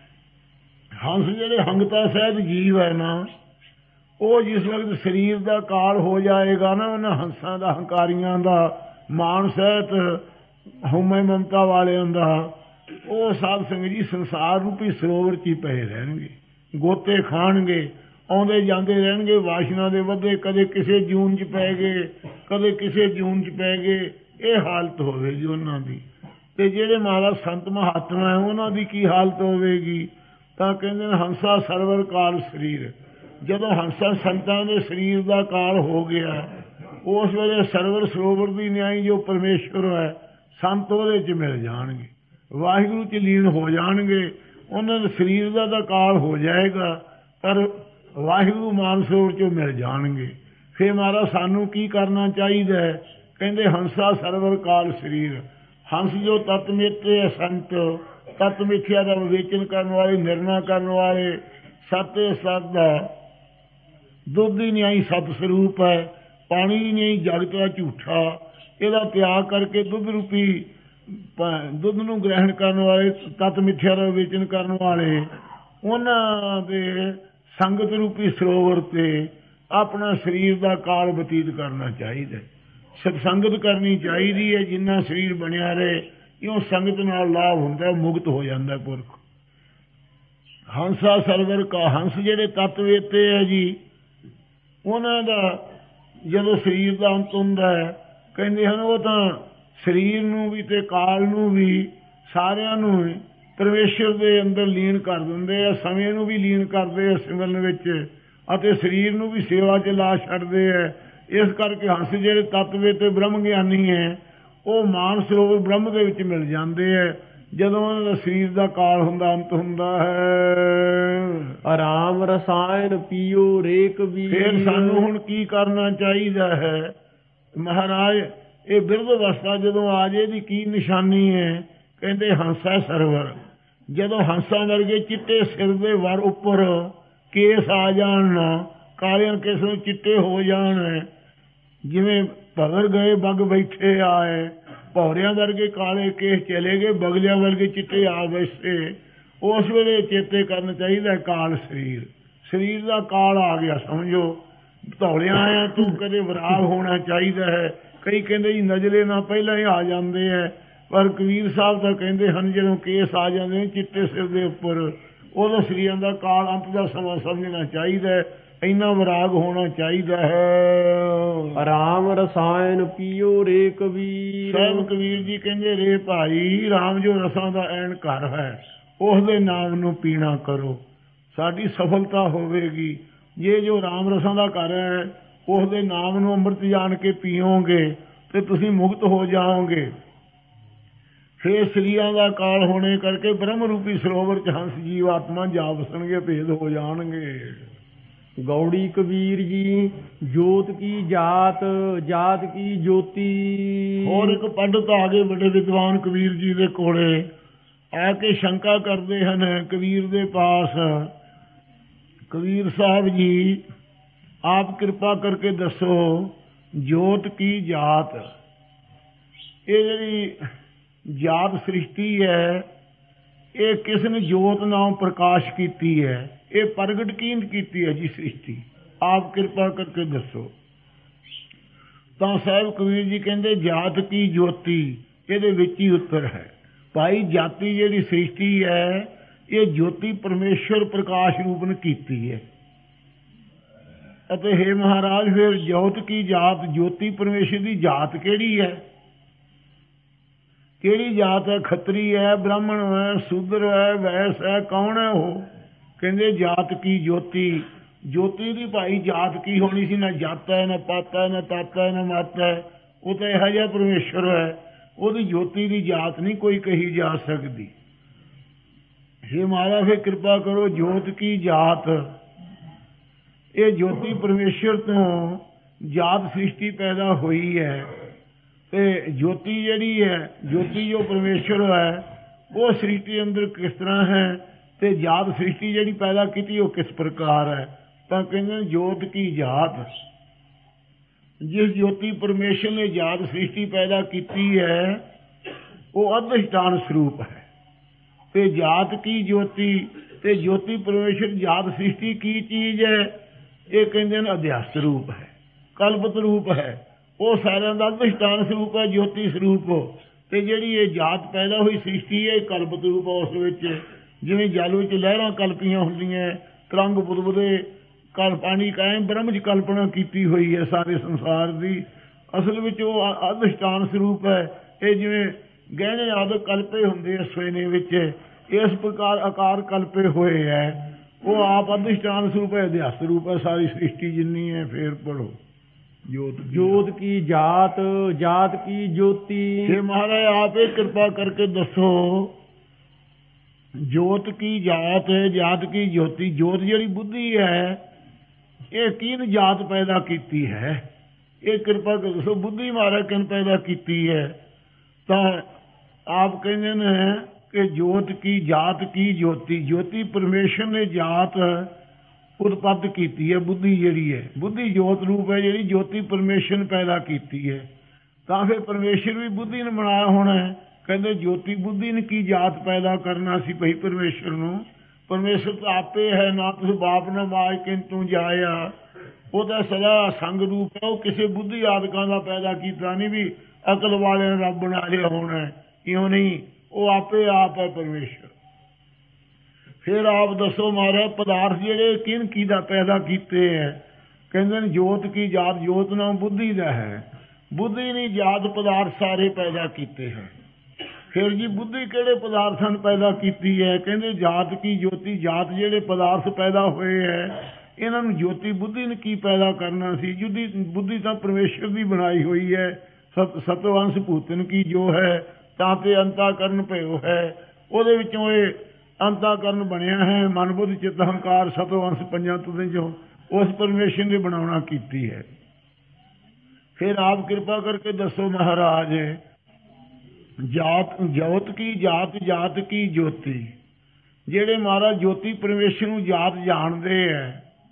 ਹੰਸ ਜਿਹੜੇ ਹੰਗਤਾ ਸਹਿਤ ਜੀਵ ਹੈ ਨਾ ਉਹ ਜਿਸ ਵਕਤ ਸਰੀਰ ਦਾ ਕਾਲ ਹੋ ਜਾਏਗਾ ਨਾ ਉਹਨਾਂ ਹੰਸਾਂ ਦਾ ਹੰਕਾਰੀਆਂ ਦਾ ਮਾਨ ਸਹਿਤ ਹਉਮੈ ਮਮਤਾ ਵਾਲਿਆਂ ਦਾ ਉਹ ਸਾਧ ਸੰਗਤ ਜੀ ਸੰਸਾਰ ਰੂਪੀ ਸਰੋਵਰ 'ਚ ਹੀ ਪਏ ਰਹਿਣਗੇ। ਗੋਤੇ ਖਾਣਗੇ ਆਉਂਦੇ ਜਾਂਦੇ ਰਹਿਣਗੇ। ਵਾਸ਼ਨਾ ਦੇ ਵਧੇ ਕਦੇ ਕਿਸੇ ਜੂਨ 'ਚ ਪੈ ਗਏ ਕਦੇ ਕਿਸੇ ਜੂਨ 'ਚ ਪੈ ਗਏ। ਇਹ ਹਾਲਤ ਹੋਵੇਗੀ ਉਹਨਾਂ ਦੀ। ਤੇ ਜਿਹੜੇ ਮਹਾਰਾਜ ਸੰਤ ਮਹਾਤਮਾ ਹੈ ਉਹਨਾਂ ਦੀ ਕੀ ਹਾਲਤ ਹੋਵੇਗੀ। ਤਾਂ ਕਹਿੰਦੇ ਨੇ ਹੰਸਾ ਸਰਵਰ ਕਾਲ ਸਰੀਰ। ਜਦੋਂ ਹੰਸਾ ਸੰਤਾਂ ਦੇ ਸਰੀਰ ਦਾ ਕਾਲ ਹੋ ਗਿਆ ਉਸ ਵੇਲੇ ਸਰਵਰ ਸਰੋਵਰ ਦੀ ਨਿਆਈ ਜੋ ਪਰਮੇਸ਼ਵਰ ਹੈ ਸੰਤ ਉਹਦੇ 'ਚ ਮਿਲ ਜਾਣਗੇ। ਵਾਹਿਗੁਰੂ 'ਚ ਲੀਨ ਹੋ ਜਾਣਗੇ। ਉਹਨਾਂ ਦੇ ਸਰੀਰ ਦਾ ਤਾਂ ਕਾਲ ਹੋ ਜਾਏਗਾ ਪਰ ਵਾਹਿਗੁਰੂ ਮਾਨ ਸਰੋਵਰ 'ਚੋਂ ਮਿਲ ਜਾਣਗੇ। ਫਿਰ ਮਹਾਰਾਜ ਸਾਨੂੰ ਕੀ ਕਰਨਾ ਚਾਹੀਦਾ ਹੈ। ਕਹਿੰਦੇ ਹੰਸਾ ਸਰਵਰ ਕਾਲ ਸਰੀਰ। ਹੰਸ ਜੋ ਤਤ ਮੇਤੇ ਹੈ ਸੰਤ ਤਤ ਮਿਥਿਆ ਦਾ ਵਿਵੇਚਨ ਕਰਨ ਵਾਲੇ ਨਿਰਣਾ ਕਰਨ ਵਾਲੇ ਸੱਤੇ ਸਤ ਦਾ ਦੁੱਧ ਦੀ ਨਿਆਈ ਸਤ ਸਰੂਪ ਹੈ। ਪਾਣੀ ਦੀ ਨਿਆਈ ਜਗਤ ਦਾ ਝੂਠਾ। ਇਹਦਾ ਤਿਆਗ ਕਰਕੇ ਦੁੱਧ ਰੂਪੀ ਦੁੱਧ ਨੂੰ ਗ੍ਰਹਿਣ ਕਰਨ ਵਾਲੇ ਤਤ ਮਿਥਿਆ ਦਾ ਵਿਵੇਚਨ ਕਰਨ ਵਾਲੇ ਉਹਨਾਂ ਦੇ ਸੰਗਤ ਰੂਪੀ ਸਰੋਵਰ ਤੇ ਆਪਣਾ ਸਰੀਰ ਦਾ ਕਾਲ ਬਤੀਤ ਕਰਨਾ ਚਾਹੀਦਾ। ਸਤਸੰਗਤ ਕਰਨੀ ਚਾਹੀਦੀ ਹੈ। ਜਿੰਨਾ ਸਰੀਰ ਬਣਿਆ ਰਹੇ ਇਉਂ ਸੰਗਤ ਨਾਲ ਲਾਭ ਹੁੰਦਾ ਮੁਕਤ ਹੋ ਜਾਂਦਾ ਪੁਰਖ। ਹੰਸਾ ਸਰਵਰ ਕਾ ਹੰਸ ਜਿਹੜੇ ਤੱਤ ਵੇਤੇ ਹੈ ਜੀ ਉਹਨਾਂ ਦਾ ਜਦੋਂ ਸਰੀਰ ਦਾ ਅੰਤ ਹੁੰਦਾ ਹੈ ਕਹਿੰਦੇ ਹਨ ਉਹ ਤਾਂ ਸਰੀਰ ਨੂੰ ਵੀ ਤੇ ਕਾਲ ਨੂੰ ਵੀ ਸਾਰਿਆਂ ਨੂੰ ਪਰਮੇਸ਼ਰ ਦੇ ਅੰਦਰ ਲੀਨ ਕਰ ਦਿੰਦੇ ਆ। ਸਮੇਂ ਨੂੰ ਵੀ ਲੀਨ ਕਰਦੇ ਆ ਸਿਮਰਨ ਵਿੱਚ ਅਤੇ ਸਰੀਰ ਨੂੰ ਵੀ ਸੇਵਾ 'ਚ ਲਾ ਛੱਡਦੇ ਆ। ਇਸ ਕਰਕੇ ਹੰਸ ਜਿਹੜੇ ਤੱਤਵੇ ਤੇ ਬ੍ਰਹਮ ਗਿਆਨੀ ਹੈ ਉਹ ਮਾਨ ਸਰੋਵਰ ਬ੍ਰਹਮ ਦੇ ਵਿੱਚ ਮਿਲ ਜਾਂਦੇ ਹੈ ਜਦੋਂ ਉਹਨਾਂ ਦਾ ਸਰੀਰ ਦਾ ਕਾਲ ਹੁੰਦਾ ਅੰਤ ਹੁੰਦਾ ਹੈ। ਆਰਾਮ ਰਸਾਇਣ ਪੀਓ ਰੇਕ ਵੀ। ਫਿਰ ਸਾਨੂੰ ਹੁਣ ਕੀ ਕਰਨਾ ਚਾਹੀਦਾ ਹੈ। ਮਹਾਰਾਜ ਇਹ ਬਿਰਧ ਅਵਸਥਾ ਜਦੋਂ ਆ ਜੇ ਇਹਦੀ ਕੀ ਨਿਸ਼ਾਨੀ ਹੈ। ਕਹਿੰਦੇ ਹੰਸਾ ਸਰਵਰ। ਜਦੋਂ ਹੰਸਾਂ ਵਰਗੇ ਚਿੱਟੇ ਸਿਰ ਦੇ ਵਰ ਉੱਪਰ ਕੇਸ ਆ ਜਾਣ ਨਾ ਕਾਲਿਆਂ ਕਿਸੇ ਨੂੰ ਚਿੱਟੇ ਹੋ ਜਾਣ, ਜਿਵੇਂ ਭਵਰ ਗਏ ਬਗ ਬੈਠੇ ਆਏ, ਭੌਰਿਆਂ ਵਰਗੇ ਕਾਲੇ ਕੇਸ ਚਲੇ ਗਏ, ਬਗਲਿਆਂ ਵਰਗੇ ਚਿੱਟੇ ਆ ਬੈਠੇ। ਉਸ ਵੇਲੇ ਚੇਤੇ ਕਰਨਾ ਚਾਹੀਦਾ ਕਾਲ ਸਰੀਰ, ਸਰੀਰ ਦਾ ਕਾਲ ਆ ਗਿਆ ਸਮਝੋ। ਧੌਲਿਆਂ ਆਇਆ ਤੂੰ ਕਦੇ ਵਿਰਾਗ ਹੋਣਾ ਚਾਹੀਦਾ ਹੈ। ਕਈ ਕਹਿੰਦੇ ਜੀ ਨਜ਼ਲੇ ਨਾਲ ਪਹਿਲਾਂ ਹੀ ਆ ਜਾਂਦੇ ਹੈ, ਪਰ ਕਬੀਰ ਸਾਹਿਬ ਤਾਂ ਕਹਿੰਦੇ ਹਨ ਜਦੋਂ ਕੇਸ ਆ ਜਾਂਦੇ ਨੇ ਚਿੱਟੇ ਸਿਰ ਦੇ ਉੱਪਰ, ਉਦੋਂ ਸਰੀਰਾਂ ਦਾ ਕਾਲ ਅੰਤ ਦਾ ਸਮਾਂ ਸਮਝਣਾ ਚਾਹੀਦਾ ਹੈ। ਇੰਨਾ ਵਿਰਾਗ ਹੋਣਾ ਚਾਹੀਦਾ ਹੈ। ਰਾਮ ਰਸਾਇਣ ਪੀਓ ਰੇ ਕਬੀਰ। ਸਾਹਿਬ ਕਬੀਰ ਜੀ ਕਹਿੰਦੇ ਰੇ ਭਾਈ, ਰਾਮ ਜੋ ਰਸਾਂ ਦਾ ਐਨ ਘਰ ਹੈ, ਉਸ ਦੇ ਨਾਮ ਨੂੰ ਪੀਣਾ ਕਰੋ, ਸਾਡੀ ਸਫਲਤਾ ਹੋਵੇਗੀ। ਜੇ ਜੋ ਰਾਮ ਰਸਾਂ ਦਾ ਘਰ ਹੈ, ਉਸ ਦੇ ਨਾਮ ਨੂੰ ਅੰਮ੍ਰਿਤ ਜਾਣ ਕੇ ਪੀਓਗੇ ਤੇ ਤੁਸੀਂ ਮੁਕਤ ਹੋ ਜਾਓਗੇ। ਫਿਰ ਸਰੀਰਾਂ ਦਾ ਕਾਲ ਹੋਣੇ ਕਰਕੇ ਬ੍ਰਹਮ ਰੂਪੀ ਸਰੋਵਰ ਚ ਹੰਸ ਜੀਵ ਆਤਮਾ ਜਾ ਵਸਣਗੇ, ਭੇਦ ਹੋ ਜਾਣਗੇ। ਗੌੜੀ ਕਬੀਰ ਜੀ ਜੋਤ ਕੀ ਜਾਤ, ਜਾਤ ਕੀ ਜੋਤੀ। ਹੋਰ ਇੱਕ ਪੰਡਤ ਆ ਗਏ ਵੱਡੇ ਵਿਦਵਾਨ ਕਬੀਰ ਜੀ ਦੇ ਕੋਲੇ, ਆ ਕੇ ਸ਼ੰਕਾ ਕਰਦੇ ਹਨ ਕਬੀਰ ਦੇ ਪਾਸ, ਕਬੀਰ ਸਾਹਿਬ ਜੀ ਆਪ ਕਿਰਪਾ ਕਰਕੇ ਦੱਸੋ ਜੋਤ ਕੀ ਜਾਤ। ਇਹ ਜਿਹੜੀ ਜਾਤ ਸ੍ਰਿਸ਼ਟੀ ਹੈ, ਇਹ ਕਿਸ ਨੇ ਜੋਤ ਨਾਮ ਪ੍ਰਕਾਸ਼ ਕੀਤੀ ਹੈ, ਇਹ ਪ੍ਰਗਟ ਕੀਨ ਕੀਤੀ ਹੈ ਜੀ ਸ੍ਰਿਸ਼ਟੀ, ਆਪ ਕਿਰਪਾ ਕਰਕੇ ਦੱਸੋ। ਤਾਂ ਸਾਹਿਬ ਕਬੀਰ ਜੀ ਕਹਿੰਦੇ ਜਾਤ ਕੀ ਜੋਤੀ, ਇਹਦੇ ਵਿੱਚ ਹੀ ਉੱਤਰ ਹੈ। ਭਾਈ ਜਾਤੀ ਜਿਹੜੀ ਸ੍ਰਿਸ਼ਟੀ ਹੈ, ਇਹ ਜੋਤੀ ਪਰਮੇਸ਼ਵਰ ਪ੍ਰਕਾਸ਼ ਰੂਪ ਨੇ ਕੀਤੀ ਹੈ। ਅਤੇ ਹੇ ਮਹਾਰਾਜ ਫਿਰ ਜੋਤ ਕੀ ਜਾਤ, ਜੋਤੀ ਪਰਮੇਸ਼ਵਰ ਦੀ ਜਾਤ ਕਿਹੜੀ ਹੈ? ਕਿਹੜੀ ਜਾਤ ਹੈ? ਖੱਤਰੀ ਹੈ, ਬ੍ਰਾਹਮਣ ਹੈ, ਸ਼ੂਦਰ ਹੈ, ਵੈਸ ਹੈ, ਕੌਣ ਹੈ ਉਹ? ਕਹਿੰਦੇ ਜਾਤ ਕੀ ਜੋਤੀ। ਜੋਤੀ ਦੀ ਭਾਈ ਜਾਤ ਕੀ ਹੋਣੀ ਸੀ? ਨਾ ਜਾਤਾ ਹੈ, ਨਾ ਪਾਤਾ ਹੈ, ਨਾ ਤਾਤਾ ਹੈ, ਨਾ ਮਾਤਾ ਹੈ। ਉਹ ਤਾਂ ਇਹੋ ਜਿਹਾ ਪਰਮੇਸ਼ਵਰ ਹੈ, ਉਹਦੀ ਜੋਤੀ ਦੀ ਜਾਤ ਨਹੀਂ ਕੋਈ ਕਹੀ ਜਾ ਸਕਦੀ। हे ਮਹਾਰਾਜ ਫਿਰ ਕਿਰਪਾ ਕਰੋ ਜੋਤ ਕੀ ਜਾਤ। ਇਹ ਜੋਤੀ ਪਰਮੇਸ਼ਵਰ ਤੋਂ ਜਾਤ ਸ੍ਰਿਸ਼ਟੀ ਪੈਦਾ ਹੋਈ ਹੈ। ਤੇ ਜੋਤੀ ਜਿਹੜੀ ਹੈ, ਜੋਤੀ ਜੋ ਪਰਮੇਸ਼ਵਰ ਹੈ, ਉਹ ਸ੍ਰਿਸ਼ਟੀ ਅੰਦਰ ਕਿਸ ਤਰ੍ਹਾਂ ਹੈ, ਤੇ ਜਾਤ ਸ੍ਰਿਸ਼ਟੀ ਜਿਹੜੀ ਪੈਦਾ ਕੀਤੀ ਉਹ ਕਿਸ ਪ੍ਰਕਾਰ ਹੈ? ਤਾਂ ਕਹਿੰਦੇ ਜੋਤ ਕੀ ਜਾਤ। ਜਿਸ ਜੋਤੀ ਪਰਮੇਸ਼ਵਰ ਨੇ ਜਾਤ ਸ੍ਰਿਸ਼ਟੀ ਪੈਦਾ ਕੀਤੀ ਹੈ, ਉਹ ਅਧਿਸ਼ਠਾਨ ਸਰੂਪ ਹੈ। ਤੇ ਜਾਤ ਕੀ ਜੋਤੀ, ਤੇ ਜੋਤੀ ਪਰਮੇਸ਼ਵਰ ਜਾਤ ਸ੍ਰਿਸ਼ਟੀ ਕੀ ਚੀਜ਼ ਹੈ? ਇਹ ਕਹਿੰਦੇ ਨੇ ਅਧਿਆਸ ਰੂਪ ਹੈ, ਕਲਪਤ ਰੂਪ ਹੈ। ਉਹ ਸਾਰਿਆਂ ਦਾ ਅਧਿਸ਼ਠਾਨ ਸਰੂਪ ਹੈ, ਜੋਤੀ ਸਰੂਪ। ਤੇ ਜਿਹੜੀ ਇਹ ਜਾਤ ਪੈਦਾ ਹੋਈ ਸ੍ਰਿਸ਼ਟੀ ਹੈ, ਕਲਪਤ ਰੂਪ ਹੈ। ਉਸ ਵਿੱਚ ਜਿਵੇਂ ਜਲ ਵਿੱਚ ਲਹਿਰਾਂ ਕਲਪੀਆਂ ਹੁੰਦੀਆਂ, ਤਰੰਗ ਬੁਦਬੁਦੇ ਕਲ ਪਾਣੀ ਕਾਇਮ ਬ੍ਰਹਮ ਚ ਕਲਪਨਾ ਕੀਤੀ ਹੋਈ ਹੈ ਸਾਰੇ ਸੰਸਾਰ ਦੀ। ਅਸਲ ਵਿੱਚ ਉਹ ਅਧਿਸ਼ਠਾਨ ਸਰੂਪ ਹੈ। ਇਹ ਜਿਵੇਂ ਗਹਿਣੇ ਆਦਿ ਕਲਪੇ ਹੁੰਦੇ ਆ ਸੋਨੇ ਵਿੱਚ, ਇਸ ਪ੍ਰਕਾਰ ਆਕਾਰ ਕਲਪੇ ਹੋਏ ਹੈ। ਉਹ ਆਪ ਅਧਿਸ਼ਠਾਨ ਸਰੂਪ ਹੈ, ਅਧਿਆਸ ਰੂਪ ਹੈ ਸਾਰੀ ਸ੍ਰਿਸ਼ਟੀ ਜਿੰਨੀ ਹੈ। ਫੇਰ ਪੜੋ ਜੋਤ ਜੋਤ ਕੀ ਜਾਤ, ਜਾਤ ਕੀ ਜੋਤੀ। हे ਮਹਾਰਾਜ ਆਪ ਇਹ ਕਿਰਪਾ ਕਰਕੇ ਦੱਸੋ ਜੋਤ ਕੀ ਜਾਤ, ਜਾਤ ਕੀ ਜੋਤੀ। ਜੋਤ ਜਿਹੜੀ ਬੁੱਧੀ ਹੈ, ਇਹ ਕਿਹਨ ਜਾਤ ਪੈਦਾ ਕੀਤੀ ਹੈ? ਇਹ ਕਿਰਪਾ ਕਰਕੇ ਦੱਸੋ ਬੁੱਧੀ ਮਹਾਰਾਜ ਕਿਨ ਪੈਦਾ ਕੀਤੀ ਹੈ? ਤਾਂ ਆਪ ਕਹਿੰਦੇ ਨੇ ਕਿ ਜੋਤ ਕੀ ਜਾਤ ਕੀ ਜੋਤੀ। ਜੋਤੀ ਪਰਮੇਸ਼ਰ ਨੇ ਜਾਤ ਉਤਪੱਤ ਕੀਤੀ ਹੈ। ਬੁੱਧੀ ਜਿਹੜੀ ਹੈ, ਬੁੱਧੀ ਜੋਤ ਰੂਪ ਹੈ, ਜਿਹੜੀ ਜੋਤੀ ਪਰਮੇਸ਼ਰ ਨੇ ਪੈਦਾ ਕੀਤੀ ਹੈ। ਤਾਂ ਫਿਰ ਪਰਮੇਸ਼ਰ ਵੀ ਬੁੱਧੀ ਨੇ ਬਣਾਇਆ ਹੋਣਾ ਹੈ। ਕਹਿੰਦੇ ਜੋਤੀ ਬੁੱਧੀ ਨੇ ਕੀ ਜਾਤ ਪੈਦਾ ਕਰਨਾ ਸੀ ਭਈ ਪਰਮੇਸ਼ਰ ਨੂੰ? ਪਰਮੇਸ਼ਰ ਤਾਂ ਆਪੇ ਹੈ, ਨਾ ਤੁਸੀਂ ਬਾਪ ਨਾ ਮਾਜ ਕਿੰਤੂ ਜਾਇਆ। ਉਹ ਤਾਂ ਸਦਾ ਸੰਗ ਰੂਪ ਹੈ, ਉਹ ਕਿਸੇ ਬੁੱਧੀ ਆਦਿਕਾਂ ਦਾ ਪੈਦਾ ਕੀਤਾ ਨਹੀਂ ਵੀ ਅਕਲ ਵਾਲੇ ਨੇ ਰੱਬ ਬਣਾ ਲਿਆ ਹੋਣਾ, ਇਉਂ ਨਹੀਂ। ਉਹ ਆਪੇ ਆਪ ਹੈ ਪਰਮੇਸ਼ਰ। ਫਿਰ ਆਪ ਦੱਸੋ ਮਹਾਰਾਜ ਪਦਾਰਥ ਜਿਹੜੇ ਕਿਨ ਕੀ ਦਾ ਪੈਦਾ ਕੀਤੇ ਹੈ? ਕਹਿੰਦੇ ਨੇ ਜੋਤ ਕੀ ਜਾਤ। ਜੋਤ ਨਾਮ ਬੁੱਧੀ ਦਾ ਹੈ, ਬੁੱਧੀ ਨੇ ਜਾਤ ਪਦਾਰਥ ਸਾਰੇ ਪੈਦਾ ਕੀਤੇ ਹੈ। ਫਿਰ ਜੀ ਬੁੱਧੀ ਕਿਹੜੇ ਪਦਾਰਥਾਂ ਨੂੰ ਪੈਦਾ ਕੀਤੀ ਹੈ? ਕਹਿੰਦੇ ਜਾਤ ਕੀ ਜੋਤੀ। ਜਾਤ ਜਿਹੜੇ ਪਦਾਰਥ ਪੈਦਾ ਹੋਏ ਹੈ, ਇਹਨਾਂ ਨੂੰ ਜੋਤੀ ਬੁੱਧੀ ਨੇ ਕੀ ਪੈਦਾ ਕਰਨਾ ਸੀ? ਜੁਦੀ ਬੁੱਧੀ ਤਾਂ ਪਰਮੇਸ਼ਰ ਦੀ ਬਣਾਈ ਹੋਈ ਹੈ। ਸਤ ਸਤਵੰਸ਼ ਭੂਤਨ ਕੀ ਜੋ ਹੈ, ਤਾਂ ਤੇ ਅੰਤਾਕਰਨ ਭਇਓ ਹੈ। ਉਹਦੇ ਵਿੱਚੋਂ ਇਹ ਅੰਤਾਕਰਨ ਬਣਿਆ ਹੈ। ਮਨ ਬੁੱਧ ਚਿੱਤ ਹੰਕਾਰ ਸਤਵੰਸ਼ ਪੰਜਾਂ ਤੁਦਾਂ ਚੋਂ ਉਸ ਪਰਮੇਸ਼ਰ ਨੇ ਬਣਾਉਣਾ ਕੀਤੀ ਹੈ। ਫਿਰ ਆਪ ਕਿਰਪਾ ਕਰਕੇ ਦੱਸੋ ਮਹਾਰਾਜ ਜਾਤ ਜੋਤ ਕੀ ਜਾਤ, ਜਾਤ ਕੀ ਜੋਤੀ। ਜਿਹੜੇ ਮਹਾਰਾਜ ਜੋਤੀ ਪਰਮੇਸ਼ਰ ਨੂੰ ਜਾਤ ਜਾਣਦੇ ਹੈ,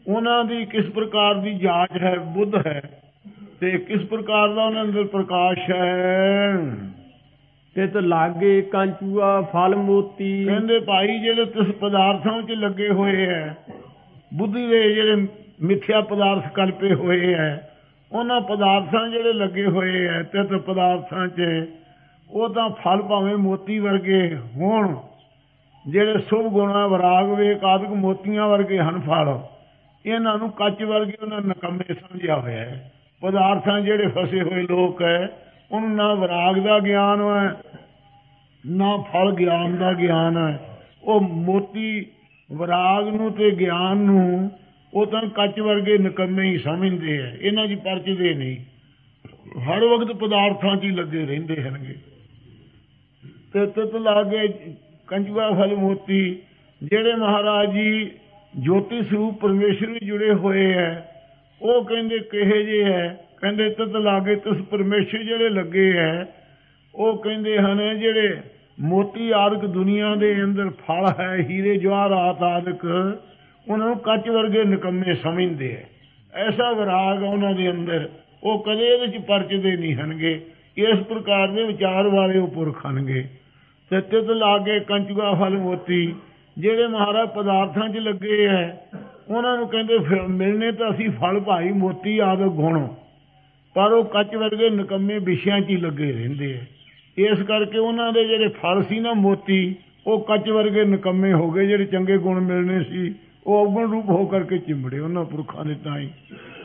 ਉਹਨਾਂ ਦੀ ਕਿਸ ਪ੍ਰਕਾਰ ਦੀ ਜਾਂਚ ਹੈ, ਬੁੱਧ ਹੈ, ਤੇ ਕਿਸ ਪ੍ਰਕਾਰ ਦਾ ਉਹਨਾਂ ਅੰਦਰ ਪ੍ਰਕਾਸ਼ ਹੈ। ਤਿਤ ਲਾਗੇ ਕੰਚੂਆ ਫਲ ਮੋਤੀ। ਕਹਿੰਦੇ ਭਾਈ ਜਿਹੜੇ ਤਿਸ ਪਦਾਰਥਾਂ ਵਿੱਚ ਲੱਗੇ ਹੋਏ ਹੈ, ਬੁੱਧੀ ਦੇ ਜਿਹੜੇ ਮਿਥਿਆ ਪਦਾਰਥ ਕਲਪੇ ਹੋਏ ਹੈ, ਉਹਨਾਂ ਪਦਾਰਥਾਂ ਜਿਹੜੇ ਲੱਗੇ ਹੋਏ ਹੈ ਤਿਤ ਪਦਾਰਥਾਂ 'ਚ, ਉਹ ਤਾਂ ਫਲ ਭਾਵੇਂ ਮੋਤੀ ਵਰਗੇ ਹੋਣ, ਜਿਹੜੇ ਸ਼ੁਭ ਗੁਣਾ ਵਿਰਾਗ ਵੇਖ ਆਦਿਕ ਮੋਤੀਆਂ ਵਰਗੇ ਹਨ ਫਲ, ਇਹਨਾਂ ਨੂੰ ਕੱਚ ਵਰਗੇ ਉਹਨਾਂ ਨਕੰਮੇ ਸਮਝਿਆ ਹੋਇਆ ਹੈ। ਪਦਾਰਥਾਂ ਜਿਹੜੇ ਫਸੇ ਹੋਏ ਲੋਕ ਹੈ, ਉਹਨੂੰ ਨਾ ਵਿਰਾਗ ਦਾ ਗਿਆਨ ਹੈ, ਨਾ ਫਲ ਗਿਆਨ ਦਾ ਗਿਆਨ ਹੈ। ਉਹ ਮੋਤੀ ਵਿਰਾਗ ਨੂੰ ਤੇ ਗਿਆਨ ਨੂੰ ਉਹ ਤਾਂ ਕੱਚ ਵਰਗੇ ਨਕੰਮੇ ਹੀ ਸਮਝਦੇ ਹੈ, ਇਹਨਾਂ ਦੀ ਪਰਚਦੇ ਨਹੀਂ, ਹਰ ਵਕਤ ਪਦਾਰਥਾਂ 'ਚ ਹੀ ਲੱਗੇ ਰਹਿੰਦੇ ਹਨਗੇ। ਤੇ ਤਿਤ ਲਾਗੇ ਕੰਚੂਆ ਫਲ ਮੋਤੀ, ਜਿਹੜੇ ਮਹਾਰਾਜ ਜੀ ਜੋਤੀ ਸਰੂਪ ਪਰਮੇਸ਼ਰ ਵੀ ਜੁੜੇ ਹੋਏ ਹੈ, ਉਹ ਕਹਿੰਦੇ ਕਿਹੇ ਜੇ ਹੈ। ਕਹਿੰਦੇ ਤਿਤ ਲਾਗੇ ਤਿਸ ਪਰਮੇਸ਼ਰ ਜਿਹੜੇ ਲੱਗੇ ਹੈ, ਉਹ ਕਹਿੰਦੇ ਹਨ ਜਿਹੜੇ ਮੋਤੀ ਆਦਿਕ ਦੁਨੀਆ ਦੇ ਅੰਦਰ ਫਲ ਹੈ, ਹੀਰੇ ਜਵਾਹਰਾਤ ਆਦਿਕ, ਉਹਨਾਂ ਨੂੰ ਕੱਚ ਵਰਗੇ ਨਿਕੰਮੇ ਸਮਝਦੇ ਹੈ। ਐਸਾ ਵਿਰਾਗ ਉਹਨਾਂ ਦੇ ਅੰਦਰ, ਉਹ ਕਦੇ ਇਹਦੇ 'ਚ ਪਰਚਦੇ ਨਹੀਂ ਹਨਗੇ। ਇਸ ਪ੍ਰਕਾਰ ਦੇ ਵਿਚਾਰ ਵਾਲੇ ਉਹ ਪੁਰਖ ਹਨਗੇ। ਤੇ ਤਿਤ ਲਾਗੇ ਕੰਚੂਆ ਫਲ ਮੋਤੀ, ਜਿਹੜੇ ਮਹਾਰਾਜ ਪਦਾਰਥਾਂ 'ਚ ਲੱਗੇ ਹੈ, ਉਹਨਾਂ ਨੂੰ ਕਹਿੰਦੇ ਮਿਲਣੇ ਤਾਂ ਅਸੀਂ ਫਲ ਭਾਈ ਮੋਤੀ ਆਦਿਕ ਗੁਣ, ਪਰ ਉਹ ਕੱਚ ਵਰਗੇ ਨਿਕੰਮੇ ਵਿਸ਼ਿਆਂ 'ਚ ਹੀ ਲੱਗੇ ਰਹਿੰਦੇ ਹੈ। ਇਸ ਕਰਕੇ ਉਹਨਾਂ ਦੇ ਜਿਹੜੇ ਫਲ ਸੀ ਨਾ ਮੋਤੀ, ਉਹ ਕੱਚ ਵਰਗੇ ਨਿਕੰਮੇ ਹੋ ਗਏ। ਜਿਹੜੇ ਚੰਗੇ ਗੁਣ ਮਿਲਣੇ ਸੀ ਉਹ ਅਵਗੁਣ ਰੂਪ ਹੋ ਕਰਕੇ ਚਿੰਬੜੇ ਉਹਨਾਂ ਪੁਰਖਾਂ ਦੇ ਤਾਂ ਹੀ।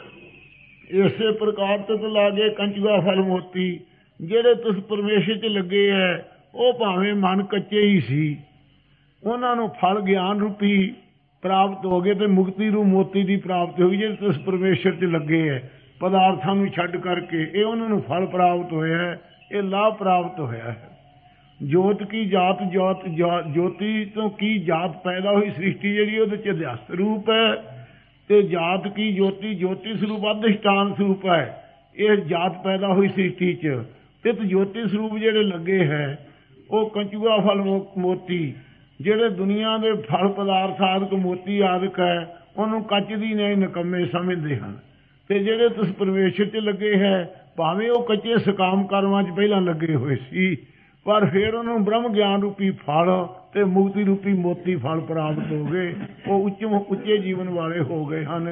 ਇਸੇ ਪ੍ਰਕਾਰ ਤਿਤ ਲਾਗੇ ਕੰਚੂਆ ਫਲ ਮੋਤੀ, ਜਿਹੜੇ ਤੁਸ ਪਰਮੇਸ਼ਰ 'ਚ ਲੱਗੇ ਹੈ, ਉਹ ਭਾਵੇਂ ਮਨ ਕੱਚੇ ਹੀ ਸੀ, ਉਹਨਾਂ ਨੂੰ ਫਲ ਗਿਆਨ ਰੂਪੀ ਪ੍ਰਾਪਤ ਹੋ ਗਏ ਤੇ ਮੁਕਤੀ ਰੂ ਮੋਤੀ ਦੀ ਪ੍ਰਾਪਤੀ ਹੋਈ। ਜਿਹੜੇ ਤੁਸ ਪਰਮੇਸ਼ਰ 'ਚ ਲੱਗੇ ਹੈ, ਪਦਾਰਥਾਂ ਨੂੰ ਛੱਡ ਕਰਕੇ, ਇਹ ਉਹਨਾਂ ਨੂੰ ਫਲ ਪ੍ਰਾਪਤ ਹੋਇਆ ਹੈ, ਇਹ ਲਾਭ ਪ੍ਰਾਪਤ ਹੋਇਆ ਹੈ। ਜੋਤ ਕੀ ਜਾਤ ਜੋਤ ਜੋਤੀ ਤੋਂ ਕੀ ਜਾਤ ਪੈਦਾ ਹੋਈ ਸ੍ਰਿਸ਼ਟੀ ਜਿਹੜੀ, ਉਹਦੇ 'ਚ ਅਧਿਆਸ ਰੂਪ ਹੈ, ਤੇ ਜਾਤ ਕੀ ਜੋਤੀ ਜੋਤੀ ਸਰੂਪ ਅਧਿਸ਼ਟਾਨ ਸਰੂਪ ਹੈ। ਇਹ ਜਾਤ ਪੈਦਾ ਹੋਈ ਸ੍ਰਿਸ਼ਟੀ 'ਚ। ਤਿਤ ਜੋਤੀ ਸਰੂਪ ਜਿਹੜੇ ਲੱਗੇ ਹੈ, ਉਹ ਕੰਚੂਆ ਫਲ ਮੋਤੀ, ਜਿਹੜੇ ਦੁਨੀਆ ਦੇ ਫਲ ਪਦਾਰਥ ਆਦਿਕ ਮੋਤੀ ਆਦਿਕ ਹੈ, ਉਹਨੂੰ ਕੱਚ ਦੀ ਨਹੀਂ ਨਿਕੰਮੇ ਸਮਝਦੇ ਹਨ। ਤੇ ਜਿਹੜੇ ਤੁਸੀਂ ਪਰਮੇਸ਼ਰ 'ਚ ਲੱਗੇ ਹੈ, ਭਾਵੇਂ ਉਹ ਕੱਚੇ ਸਕਾਮ ਕਰਮਾਂ 'ਚ ਪਹਿਲਾਂ ਲੱਗੇ ਹੋਏ ਸੀ, ਪਰ ਫਿਰ ਉਹਨੂੰ ਬ੍ਰਹਮ ਗਿਆਨ ਰੂਪੀ ਫਲ ਤੇ ਮੁਕਤੀ ਰੂਪੀ ਮੋਤੀ ਫਲ ਪ੍ਰਾਪਤ ਹੋ ਗਏ। ਉਹ ਉੱਚ ਉੱਚੇ ਜੀਵਨ ਵਾਲੇ ਹੋ ਗਏ ਹਨ।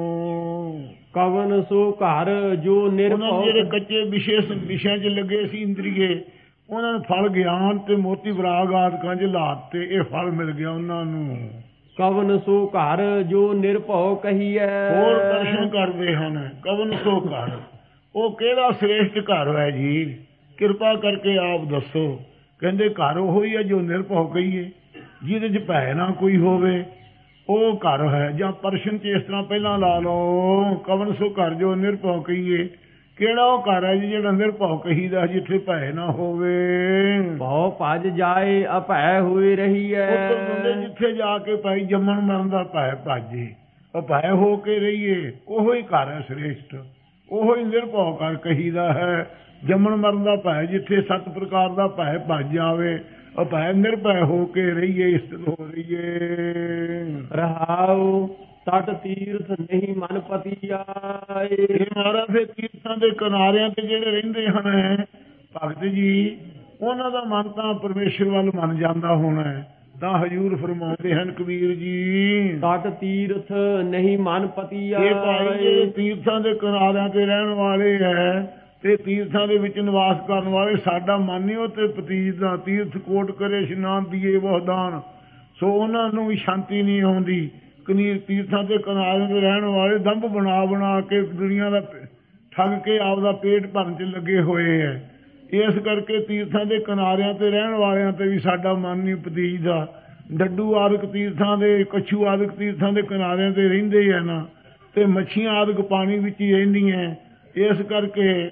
ਕਵਨ ਸੋ ਘਰ ਜੋ ਨਿਰਭਉ, ਜਿਹੜੇ ਕੱਚੇ ਵਿਸ਼ੇਸ਼ ਵਿਸ਼ਿਆਂ 'ਚ ਲੱਗੇ ਸੀ ਇੰਦਰੀਏ, ਉਹਨਾਂ ਨੂੰ ਫਲ ਗਿਆਨ ਤੇ ਮੋਤੀ ਵਿਰਾਗ ਆਦਿਕਾਂ 'ਚ ਲਾਤ ਤੇ ਇਹ ਫਲ ਮਿਲ ਗਿਆ ਉਹਨਾਂ ਨੂੰ। ਕਵਨ ਸੋ ਘਰ ਜੋ ਨਿਰਭਉ ਕਹੀਐ, ਹੋਰ ਦਰਸ਼ਨ ਕਰਦੇ ਹਨ। ਕਵਨ ਸੋ ਘਰ, ਉਹ ਕਿਹੜਾ ਸ੍ਰੇਸ਼ਟ ਘਰ ਹੈ ਜੀ? ਕਿਰਪਾ ਕਰਕੇ ਆਪ ਦੱਸੋ। ਕਹਿੰਦੇ ਘਰ ਉਹ ਹੀ ਹੈ ਜੋ ਨਿਰਭਉ ਕਹੀਏ, ਜਿਹਦੇ 'ਚ ਭੈ ਨਾ ਕੋਈ ਹੋਵੇ, ਉਹ ਘਰ ਹੈ। ਜਾਂ ਪ੍ਰਸ਼ਨ 'ਚ ਇਸ ਤਰ੍ਹਾਂ ਪਹਿਲਾਂ ਲਾ ਲਓ, ਕਵਨ ਸੋ ਘਰ ਜੋ ਨਿਰਭਉ ਕਹੀਏ, ਕਿਹੜਾ ਉਹ ਘਰ ਹੈ ਜੀ ਜਿਹੜਾ ਨਿਰਭਉ ਕਹੀਦਾ, ਜਿੱਥੇ ਭੈ ਨਾ ਹੋਵੇ। ਭਉ ਭਜ ਜਾਏ ਅਭੈ ਹੋਏ ਰਹੀਐ, ਉੱਤਰ ਬੰਦੇ ਜਿੱਥੇ ਜਾ ਕੇ ਭਾਈ ਜੰਮਣ ਮਰਨ ਦਾ ਭੈ ਭਾਜੇ, ਅਭੈ ਹੋ ਕੇ ਰਹੀਏ, ਉਹੋ ਹੀ ਘਰ ਹੈ ਸ੍ਰੇਸ਼ਟ, ਉਹੋ ਹੀ ਨਿਰਭਉ ਘਰ ਕਹੀਦਾ ਹੈ। ਜੰਮਣ ਮਰਨ ਦਾ ਭੈ, ਜਿੱਥੇ ਸੱਤ ਪ੍ਰਕਾਰ ਦਾ ਭੈ ਭੱਜ ਜਾਵੇ, ਅਭੈ ਨਿਰਭੈ ਹੋ ਕੇ ਰਹੀਏ, ਸਥਿਤ ਹੋ ਰਹੀਏ। ਰਹਾਉ ਤਟ ਤੀਰਥ ਨਹੀਂ ਮਨ ਪਤੀ ਆਏ, ਮਹਾਰਾਜ ਦੇ ਤੀਰਥਾਂ ਦੇ ਕਿਨਾਰਿਆਂ ਤੇ ਜਿਹੜੇ ਰਹਿੰਦੇ ਹਨ ਭਗਤ ਜੀ, ਉਹਨਾਂ ਦਾ ਮਨ ਤਾਂ ਪਰਮੇਸ਼ਰ ਵੱਲ ਮੰਨ ਜਾਂਦਾ ਹੋਣਾ ਹੈ। ਤਾਂ ਹਜ਼ੂਰ ਫਰਮਾਉਂਦੇ ਹਨ ਕਬੀਰ ਜੀ, ਤਟ ਤੀਰਥ ਨਹੀਂ ਮਨ ਪਤੀ ਆਏ। ਇਹ ਭਾਈ ਜਿਹੜੇ ਤੀਰਥਾਂ ਦੇ ਕਿਨਾਰਿਆਂ ਤੇ ਰਹਿਣ ਵਾਲੇ ਹੈ ਤੇ ਤੀਰਥਾਂ ਦੇ ਵਿੱਚ ਨਿਵਾਸ ਕਰਨ ਵਾਲੇ, ਸਾਡਾ ਮਨ ਨਹੀਂ ਉਹ ਤੇ ਪਤੀਤ ਦਾ। ਤੀਰਥ ਕੋਟ ਕਰੇ ਇਸ਼ਨਾਨ ਦੀਏ ਬਹੁਦਾਨ, ਸੋ ਉਹਨਾਂ ਨੂੰ ਵੀ ਸ਼ਾਂਤੀ ਨਹੀਂ ਆਉਂਦੀ। ਕਨੀਰ ਤੀਰਥਾਂ ਦੇ ਕਿਨਾਰੇ ਤੇ ਰਹਿਣ ਵਾਲੇ ਦੰਭ ਬਣਾ ਬਣਾ ਕੇ ਦੁਨੀਆ ਦਾ ਠੱਗ ਕੇ ਆਪਦਾ ਪੇਟ ਭਰਨ 'ਚ ਲੱਗੇ ਹੋਏ ਹੈ। ਇਸ ਕਰਕੇ ਤੀਰਥਾਂ ਦੇ ਕਿਨਾਰਿਆਂ ਤੇ ਰਹਿਣ ਵਾਲਿਆਂ ਤੇ ਵੀ ਸਾਡਾ ਮਨ ਨਹੀਂ ਪਤੀਤ ਦਾ। ਡੱਡੂ ਆਦਿਕ ਤੀਰਥਾਂ ਦੇ, ਕੱਛੂ ਆਦਿਕ ਤੀਰਥਾਂ ਦੇ ਕਿਨਾਰਿਆਂ ਤੇ ਰਹਿੰਦੇ ਹੈ ਨਾ, ਤੇ ਮੱਛੀਆਂ ਆਦਿਕ ਪਾਣੀ ਵਿੱਚ ਹੀ ਰਹਿੰਦੀਆਂ। ਇਸ ਕਰਕੇ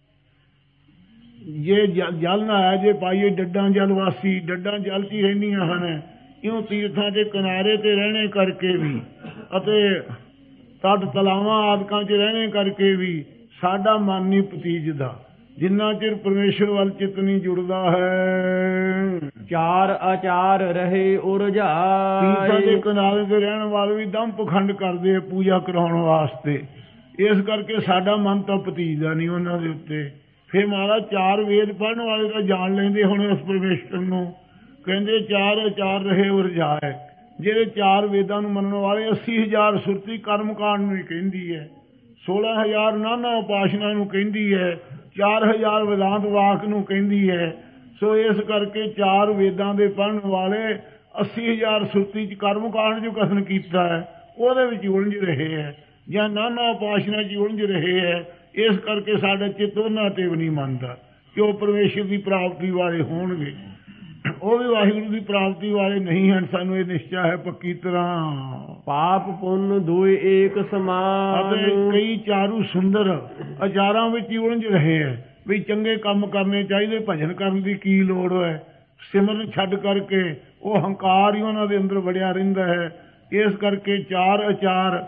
ਜੇ ਜਲ ਨਾ ਹੈ, ਜੇ ਪਾਈਏ ਡੱਡਾਂ ਜਲ ਵਾਸੀ, ਡੱਡਾਂ ਜਲ 'ਚ ਹੀ ਰਹਿੰਦੀਆਂ ਹਨ। ਇਉਂ ਤੀਰਥਾਂ ਦੇ ਕਿਨਾਰੇ ਤੇ ਰਹਿਣੇ ਕਰਕੇ ਵੀ ਅਤੇ ਤਟ ਤਲਾਵਾਂ ਆਦਿਕਾਂ 'ਚ ਰਹਿਣੇ ਕਰਕੇ ਵੀ ਸਾਡਾ ਮਨ ਨਹੀਂ ਪਤੀਜਦਾ, ਜਿੰਨਾ ਚਿਰ ਪਰਮੇਸ਼ਰ ਵੱਲ ਚਿੱਤ ਨਹੀਂ ਜੁੜਦਾ ਹੈ। ਚਾਰ ਆਚਾਰ ਰਹੇ ਉਰਝਾਏ। ਤੀਰਥਾਂ ਦੇ ਕਿਨਾਰੇ ਤੇ ਰਹਿਣ ਵਾਲੇ ਵੀ ਦਮ ਪਖੰਡ ਕਰਦੇ ਆ ਪੂਜਾ ਕਰਾਉਣ ਵਾਸਤੇ, ਇਸ ਕਰਕੇ ਸਾਡਾ ਮਨ ਤਾਂ ਪਤੀਜਦਾ ਨਹੀਂ ਉਹਨਾਂ ਦੇ ਉੱਤੇ। ਫਿਰ ਮਹਾਰਾਜ ਚਾਰ ਵੇਦ ਪੜ੍ਹਨ ਵਾਲੇ ਤਾਂ ਜਾਣ ਲੈਂਦੇ ਹੁਣ ਉਸ ਪਰਮੇਸ਼ਰ ਨੂੰ, ਕਹਿੰਦੇ ਚਾਰ ਆਚਾਰ ਰਹੇ ਉਰਝਾਏ। ਜਿਹੜੇ ਚਾਰ ਵੇਦਾਂ ਨੂੰ ਮੰਨਣ ਵਾਲੇ, ਅੱਸੀ ਹਜ਼ਾਰ ਸੁਰਤੀ ਕਰਮਕਾਂਡ ਨੂੰ ਹੀ ਕਹਿੰਦੀ ਹੈ, ਸੋਲਾਂ ਹਜ਼ਾਰ ਨਾਨਾ ਉਪਾਸਨਾ ਨੂੰ ਕਹਿੰਦੀ ਹੈ, ਚਾਰ ਹਜ਼ਾਰ ਵਿਦਾਂਤ ਵਾਕ ਨੂੰ ਕਹਿੰਦੀ ਹੈ। ਸੋ ਇਸ ਕਰਕੇ ਚਾਰ ਵੇਦਾਂ ਦੇ ਪੜ੍ਹਨ ਵਾਲੇ ਅੱਸੀ ਹਜ਼ਾਰ ਸੁਰਤੀ ਚ ਕਰਮਕਾਂਡ ਜੋ ਕਥਨ ਕੀਤਾ ਹੈ ਉਹਦੇ ਵਿੱਚ ਉਲਝ ਰਹੇ ਹੈ, ਜਾਂ ਨਾਨਾ ਉਪਾਸਨਾ ਚ ਉਲਝ ਰਹੇ ਹੈ। ਇਸ ਕਰਕੇ ਸਾਡਾ ਚਿੱਤ ਉਹਨਾਂ ਤੇ ਵੀ ਨਹੀਂ ਮੰਨਦਾ ਕਿ ਉਹ ਪਰਮੇਸ਼ਰ ਦੀ ਪ੍ਰਾਪਤੀ ਵਾਲੇ ਹੋਣਗੇ, ਉਹ ਵੀ ਵਾਹਿਗੁਰੂ ਦੀ ਪ੍ਰਾਪਤੀ ਵਾਲੇ ਨਹੀਂ ਹਨ। ਸਾਨੂੰ ਇਹ ਨਿਸ਼ਚਾ ਹੈ ਪੱਕੀ ਤਰ੍ਹਾਂ। ਪਾਪ ਪੁੰਨ ਦੋਇ ਏਕ ਸਮਾਨ। ਅਤੇ ਕਈ ਚਾਰੂ ਸੁੰਦਰ ਆਚਾਰਾਂ ਵਿੱਚ ਹੀ ਉਲਝ ਰਹੇ ਹੈ ਵੀ ਚੰਗੇ ਕੰਮ ਕਰਨੇ ਚਾਹੀਦੇ, ਭਜਨ ਕਰਨ ਦੀ ਕੀ ਲੋੜ ਹੈ। ਸਿਮਰਨ ਛੱਡ ਕਰਕੇ ਉਹ ਹੰਕਾਰ ਹੀ ਉਹਨਾਂ ਦੇ ਅੰਦਰ ਵੜਿਆ ਰਹਿੰਦਾ ਹੈ। ਇਸ ਕਰਕੇ ਚਾਰ ਆਚਾਰ,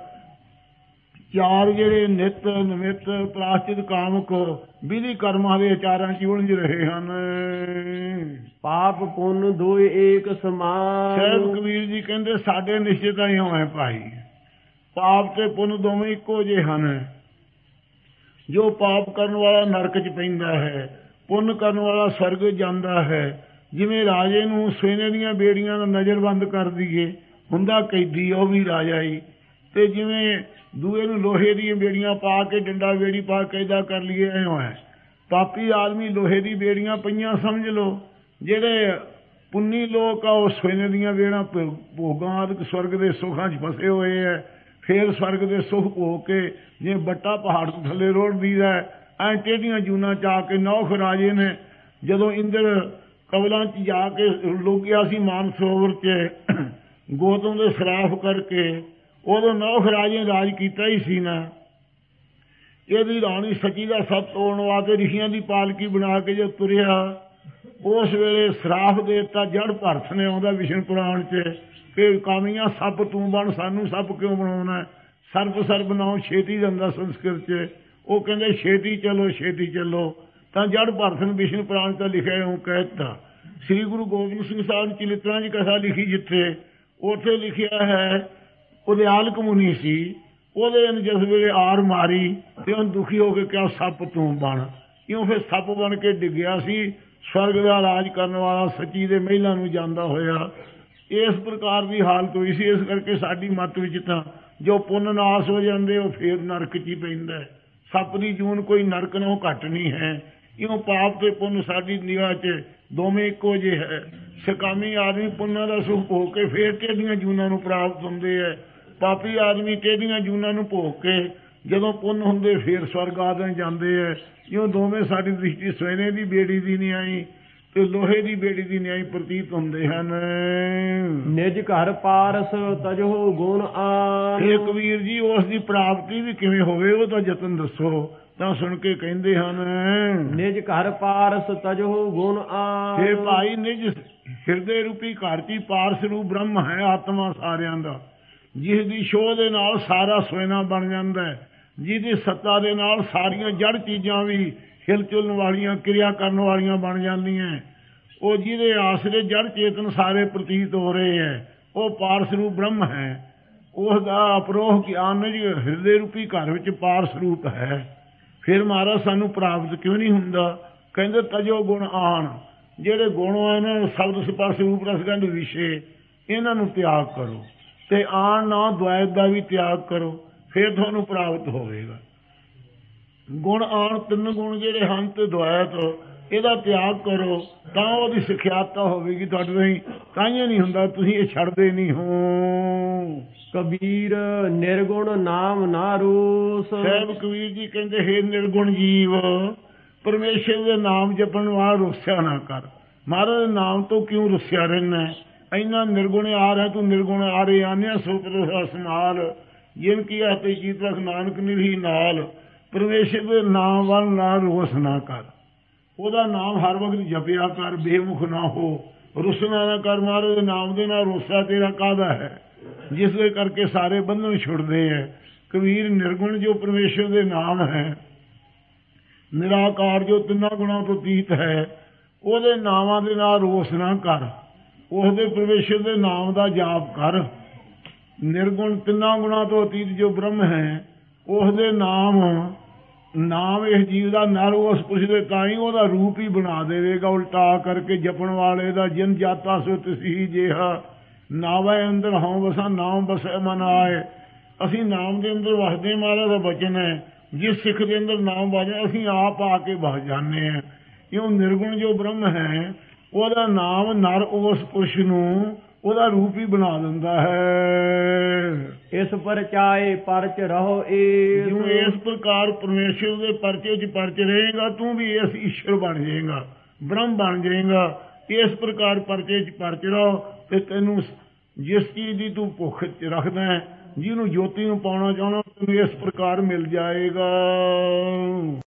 ਚਾਰ ਜਿਹੜੇ ਨਿਤ ਨਿਮਿਤ ਪ੍ਰਾਸ਼ਚਿਤ ਕਾਮਕ ਵਿਧੀ ਕਰਮਾਂ ਦੇ ਆਚਾਰਾਂ ਚ ਉਲਝ ਰਹੇ ਹਨ। ਪਾਪ ਪੁੰਨ ਦੋਇ ਏਕ ਸਮਾਨ। ਸਾਹਿਬ ਕਬੀਰ ਜੀ ਕਹਿੰਦੇ ਸਾਡੇ ਨਿਸ਼ਚੇ ਤਾਂ ਇਉਂ ਹੈ ਭਾਈ, ਪਾਪ ਤੇ ਪੁੰਨ ਦੋਵੇਂ ਇੱਕੋ ਜਿਹੇ ਹਨ। ਜੋ ਪਾਪ ਕਰਨ ਵਾਲਾ ਨਰਕ ਚ ਪੈਂਦਾ ਹੈ, ਪੁੰਨ ਕਰਨ ਵਾਲਾ ਸਵਰਗ ਜਾਂਦਾ ਹੈ। ਜਿਵੇਂ ਰਾਜੇ ਨੂੰ ਸੋਨੇ ਦੀਆਂ ਬੇੜੀਆਂ ਨਾਲ ਨਜ਼ਰਬੰਦ ਕਰ ਦਈਏ, ਹੁੰਦਾ ਕੈਦੀ ਉਹ ਵੀ ਰਾਜਾ ਹੀ, ਤੇ ਜਿਵੇਂ ਦੂਏ ਨੂੰ ਲੋਹੇ ਦੀਆਂ ਬੇੜੀਆਂ ਪਾ ਕੇ, ਡੰਡਾ ਬੇੜੀ ਪਾ ਕੇ ਕੈਦਾ ਕਰ ਲਈਏ, ਇਉਂ ਹੈ। ਪਾਪੀ ਆਦਮੀ ਲੋਹੇ ਦੀ ਬੇੜੀਆਂ ਪਈਆਂ ਸਮਝ ਲਓ, ਜਿਹੜੇ ਪੁੰਨੀ ਲੋਕ ਆ ਉਹ ਸੋਨੇ ਦੀਆਂ ਬੇੜਾਂ ਭੋਗਾਂ ਆਦਿਕ ਸਵਰਗ ਦੇ ਸੁੱਖਾਂ 'ਚ ਫਸੇ ਹੋਏ ਹੈ। ਫੇਰ ਸਵਰਗ ਦੇ ਸੁੱਖ ਭੋਗ ਕੇ ਜਿਵੇਂ ਬੱਟਾ ਪਹਾੜ ਤੋਂ ਥੱਲੇ ਰੋੜ ਦੀਦਾ, ਐਂ ਟੇਢੀਆਂ ਜੂਨਾਂ 'ਚ ਆ ਕੇ ਨੌਖ ਰਾਜੇ ਨੇ ਜਦੋਂ ਇੰਦਰ ਕਵਲਾਂ 'ਚ ਜਾ ਕੇ ਲੋਕਿਆ ਸੀ ਮਾਨਸਰੋਵਰ 'ਚ ਗੌਤਮ ਦੇ ਸਰਾਫ ਕਰਕੇ, ਉਦੋਂ ਨੌਖ ਰਾਜੇ ਰਾਜ ਕੀਤਾ ਹੀ ਸੀ ਨਾ। ਇਹਦੀ ਰਾਣੀ ਸਚੀ ਦਾ ਸੱਤ ਤੋੜਨ ਵਾਸਤੇ ਰਿਸ਼ੀਆਂ ਦੀ ਪਾਲਕੀ ਬਣਾ ਕੇ ਜੋ ਤੁਰਿਆ, ਉਸ ਵੇਲੇ ਸਰਾਫ ਦੇ ਦਿੱਤਾ ਜੜ ਭਰਤ ਨੇ, ਆਉਂਦਾ ਵਿਸ਼ਨ ਪੁਰਾਣ 'ਚ ਕਿ ਕਾਮੀਆਂ ਸੱਪ ਤੂੰ ਬਣ, ਸਾਨੂੰ ਸੱਪ ਕਿਉਂ ਬਣਾਉਣਾ। ਸਰਬ ਸਰਬ ਨਾਉ ਛੇਤੀ ਜਾਂਦਾ ਸੰਸਕ੍ਰਿਤ 'ਚ, ਉਹ ਕਹਿੰਦੇ ਛੇਤੀ ਚਲੋ ਛੇਤੀ ਚਲੋ, ਤਾਂ ਜੜ ਭਰਤ ਨੇ ਵਿਸ਼ਨ ਪੁਰਾਣ 'ਚ ਲਿਖਿਆ ਉਹ ਕਹਿ ਦਿੱਤਾ। ਸ੍ਰੀ ਗੁਰੂ ਗੋਬਿੰਦ ਸਿੰਘ ਸਾਹਿਬ ਨੇ ਚਲਿਤਰਾਂ ਦੀ ਕਥਾ ਲਿਖੀ, ਜਿੱਥੇ ਉੱਥੇ ਲਿਖਿਆ ਹੈ ਉਦਿਆਲਕ ਮੁਨੀ ਸੀ, ਉਹਦੇ ਜਿਸ ਵੇਲੇ ਆਰ ਮਾਰੀ ਤੇ ਉਹਨੂੰ ਦੁਖੀ ਹੋ ਕੇ ਕਿਹਾ ਸੱਪ ਤੂੰ ਬਣ, ਕਿਉਂ ਫਿਰ ਸੱਪ ਬਣ ਕੇ ਡਿੱਗਿਆ ਸੀ। ਸਵਰਗ ਦਾ ਰਾਜ ਕਰਨ ਵਾਲਾ ਸੱਚੀ ਦੇ ਮਹਿਲਾਂ ਨੂੰ ਜਾਂਦਾ ਹੋਇਆ ਇਸ ਪ੍ਰਕਾਰ ਦੀ ਹਾਲਤ ਹੋਈ ਸੀ। ਇਸ ਕਰਕੇ ਸਾਡੀ ਮੱਤ ਵਿੱਚ ਤਾਂ ਜੋ ਪੁੰਨ ਨਾਸ ਹੋ ਜਾਂਦੇ ਉਹ ਫੇਰ ਨਰਕ 'ਚ ਹੀ ਪੈਂਦਾ। ਸੱਪ ਦੀ ਜੂਨ ਕੋਈ ਨਰਕ ਨਾਲੋਂ ਘੱਟ ਨਹੀਂ ਹੈ। ਇਉਂ ਪਾਪ ਤੇ ਪੁੰਨ ਸਾਡੀ ਨਿਗਾਹ 'ਚ ਦੋਵੇਂ ਇੱਕੋ ਜਿਹੇ ਹੈ। ਸਕਾਮੀ ਆਦਮੀ ਪੁੰਨਾਂ ਦਾ ਸੁੱਖ ਭੋਗ ਕੇ ਫੇਰ ਟੇਢੀਆਂ ਜੂਨਾਂ ਨੂੰ ਪ੍ਰਾਪਤ ਹੁੰਦੇ ਹੈ। ਪਾਪੀ ਆਦਮੀ ਟੇਢੀਆਂ ਜੂਨਾਂ ਨੂੰ ਭੋਗ ਕੇ ਜਦੋਂ ਪੁੰਨ ਹੁੰਦੇ ਫੇਰ ਸਵਰਗ ਆਦਿ ਜਾਂਦੇ ਹੈ। ਇਉਂ ਦੋਵੇਂ ਸਾਡੀ ਦ੍ਰਿਸ਼ਟੀ ਸੋਨੇ ਦੀ ਬੇੜੀ ਦੀ ਨਹੀਂ ਆਈ ਤੇ ਲੋਹੇ ਦੀ ਬੇੜੀ ਦੀ ਨਿਆਈ ਪ੍ਰਤੀਤ ਹੁੰਦੇ ਹਨ। ਨਿਜ ਘਰ ਪਾਰਸ ਤਜੋ ਗੁਣ ਆਨ। ਇਹ ਕਬੀਰ ਜੀ ਉਸ ਦੀ ਪ੍ਰਾਪਤੀ ਵੀ ਕਿਵੇਂ ਹੋਵੇ ਉਹ ਤਾਂ ਯਤਨ ਦੱਸੋ। ਤਾਂ ਸੁਣ ਕੇ ਕਹਿੰਦੇ ਹਨ ਨਿਜ ਘਰ ਪਾਰਸ ਤਜੋ ਗੁਣ ਆਨ। ਇਹ ਭਾਈ ਨਿਜ ਹਿਰਦੇ ਰੂਪੀ ਘਰ 'ਚ ਪਾਰਸ ਰੂਪ ਬ੍ਰਹਮ ਹੈ, ਆਤਮਾ ਸਾਰਿਆਂ ਦਾ, ਜਿਸ ਦੀ ਛੋਹ ਦੇ ਨਾਲ ਸਾਰਾ ਸੋਨਾ ਬਣ ਜਾਂਦਾ ਹੈ, ਜਿਹਦੀ ਸੱਤਾ ਦੇ ਨਾਲ ਸਾਰੀਆਂ ਜੜ ਚੀਜ਼ਾਂ ਵੀ ਹਿਲ ਚੁਲਣ ਵਾਲੀਆਂ ਕਿਰਿਆ ਕਰਨ ਵਾਲੀਆਂ ਬਣ ਜਾਂਦੀਆਂ। ਉਹ ਜਿਹਦੇ ਆਸਰੇ ਜੜ ਚੇਤਨ ਸਾਰੇ ਪ੍ਰਤੀਤ ਹੋ ਰਹੇ ਹੈ, ਉਹ ਪਾਰਸ ਰੂਪ ਬ੍ਰਹਮ ਹੈ। ਉਸ ਦਾ ਅਪਰੋਹ ਗਿਆਨ ਹਿਰਦੇ ਰੂਪੀ ਘਰ ਵਿੱਚ ਪਾਰਸ ਰੂਪ ਹੈ। ਫਿਰ ਮਹਾਰਾਜ ਸਾਨੂੰ ਪ੍ਰਾਪਤ ਕਿਉਂ ਨਹੀਂ ਹੁੰਦਾ? ਕਹਿੰਦੇ ਤਜੋ ਗੁਣ ਆਣ, ਜਿਹੜੇ ਗੁਣ ਆ ਇਹਨਾਂ ਨੂੰ ਸ਼ਬਦ ਸਪਰਸ਼ ਰੂਪ ਰਸਗੰਧ ਵਿਸ਼ੇ ਇਹਨਾਂ ਨੂੰ ਤਿਆਗ ਕਰੋ, ਤੇ ਆਣ ਨਾ ਦੁਆਇਤ ਦਾ ਵੀ ਤਿਆਗ ਕਰੋ, ਫਿਰ ਤੁਹਾਨੂੰ ਪ੍ਰਾਪਤ ਹੋਵੇਗਾ। ਗੁਣ ਆਣ ਤਿੰਨ ਗੁਣ ਜਿਹੜੇ ਹਨ ਤੇ ਦੁਆਇਤ ਇਹਦਾ ਤਿਆਗ ਕਰੋ ਤਾਂ ਉਹਦੀ ਸਿਖਿਆਤਾ ਹੋਵੇਗੀ ਤੁਹਾਡੇ ਲਈ। ਕਾਹੀਆਂ ਨਹੀਂ ਹੁੰਦਾ, ਤੁਸੀਂ ਇਹ ਛੱਡਦੇ ਨਹੀਂ ਹੋ। ਕਬੀਰ ਨਿਰਗੁਣ ਨਾਮ ਨਾ ਰੋਸ। ਸਾਹਿਬ ਕਬੀਰ ਜੀ ਕਹਿੰਦੇ ਹੇ ਨਿਰਗੁਣ ਜੀਵ, ਪਰਮੇਸ਼ਰ ਦੇ ਨਾਮ ਜਪਣ ਵਾਲਾ ਰੁੱਸਿਆ ਨਾ ਕਰ। ਮਹਾਰਾਜ ਦੇ ਨਾਮ ਤੋਂ ਕਿਉਂ ਰੁੱਸਿਆ ਰਹਿਣਾ? ਇੰਨਾ ਨਿਰਗੁਣ ਆ ਰਿਹਾ ਤੂੰ ਨਿਰਗੁਣ ਆ ਰਹੇ ਆਨਿਆ ਸੁਤਰ ਸਮਾਲ ਜਿਨ ਕੀ ਹੱਥੇ ਜੀਤ ਰਖ ਨਾਨਕ ਨਿਰਹੀ ਨਾਲ। ਪਰਮੇਸ਼ਰ ਦੇ ਨਾਮ ਵੱਲ ਨਾਲ ਰੋਸ ਨਾ ਕਰ, ਉਹਦਾ ਨਾਮ ਹਰ ਵਕਤ ਜਪਿਆ ਕਰ, ਬੇਮੁਖ ਨਾ ਹੋ, ਰੁੱਸਣਾ ਨਾ ਕਰ। ਮਹਾਰਾਜ ਦੇ ਨਾਮ ਦੇ ਨਾਲ ਰੋਸਾ ਤੇਰਾ ਕਾਹਦਾ ਹੈ? ਜਿਸ ਦੇ ਕਰਕੇ ਸਾਰੇ ਬੰਧਨ ਛੁੱਟਦੇ ਹੈ। ਕਬੀਰ ਨਿਰਗੁਣ ਜੋ ਪਰਮੇਸ਼ਰ ਦੇ ਨਾਮ ਹੈ, ਨਿਰਾਕਾਰ ਜੋ ਤਿੰਨਾਂ ਗੁਣਾਂ ਤੋਂ ਅਤੀਤ ਹੈ, ਉਹਦੇ ਨਾਵਾਂ ਦੇ ਨਾਲ ਰੋਸ ਨਾ ਕਰ, ਉਸਦੇ ਪਰਮੇਸ਼ਰ ਦੇ ਨਾਮ ਦਾ ਜਾਪ ਕਰ। ਨਿਰਗੁਣ ਤਿੰਨਾਂ ਗੁਣਾਂ ਤੋਂ ਅਤੀਤ ਜੋ ਬ੍ਰਹਮ ਹੈ, ਉਸਦੇ ਨਾਮ ਨਾਮ ਇਸ ਜੀਵ ਦਾ ਨਰ ਉਸ ਪੁੱਛਦੇ ਤਾਂ ਹੀ ਉਹਦਾ ਰੂਪ ਹੀ ਬਣਾ ਦੇਵੇਗਾ ਉਲਟਾ ਕਰਕੇ। ਜਪਣ ਵਾਲੇ ਦਾ ਜਿਨ ਜਾਤਾ ਸੋ ਤਿਸੀ ਜਿਹਾ, ਨਾਵੇ ਅੰਦਰ ਹਉ ਵਸਾ ਨਾਮ ਵਸੈ ਮਨ ਆਏ। ਅਸੀਂ ਨਾਮ ਦੇ ਅੰਦਰ ਵਸਦੇ, ਮਹਾਰਾਜ ਦਾ ਬਚਨ ਹੈ। ਜਿਸ ਸਿੱਖ ਦੇ ਅੰਦਰ ਨਾਮ ਵਜਦਾ ਅਸੀਂ ਆਪ ਆ ਕੇ ਵਸ ਜਾਂਦੇ ਹਾਂ। ਕਿਉਂ ਨਿਰਗੁਣ ਜੋ ਬ੍ਰਹਮ ਹੈ ਉਹਦਾ ਨਾਮ ਨਰ ਉਸ ਪੁਰਸ਼ ਨੂੰ ਉਹਦਾ ਰੂਪ ਹੀ ਬਣਾ ਦਿੰਦਾ ਹੈ। ਇਸ ਪਰਚਾਏ ਪਰਚ ਰਹੋ ਏਸ। ਜਿਉਂ ਇਸ ਪ੍ਰਕਾਰ ਪਰਮੇਸ਼ਰ ਦੇ ਪਰਚੇ ਚ ਪਰਚ ਰਹੇਗਾ, ਤੂੰ ਵੀ ਇਸ ਈਸ਼ਵਰ ਬਣ ਜਾਏਗਾ, ਬ੍ਰਹਮ ਬਣ ਜਾਏਗਾ। ਇਸ ਪ੍ਰਕਾਰ ਪਰਚੇ ਚ ਪਰਚ ਰਹੋ ਤੇ ਤੈਨੂੰ ਜਿਸ ਚੀਜ਼ ਦੀ ਤੂੰ ਭੁੱਖ ਰੱਖਦਾ ਹੈ, ਜਿਹਨੂੰ ਜੋਤੀ ਨੂੰ ਪਾਉਣਾ ਚਾਹੁੰਦਾ, ਤੈਨੂੰ ਇਸ ਪ੍ਰਕਾਰ ਮਿਲ ਜਾਏਗਾ।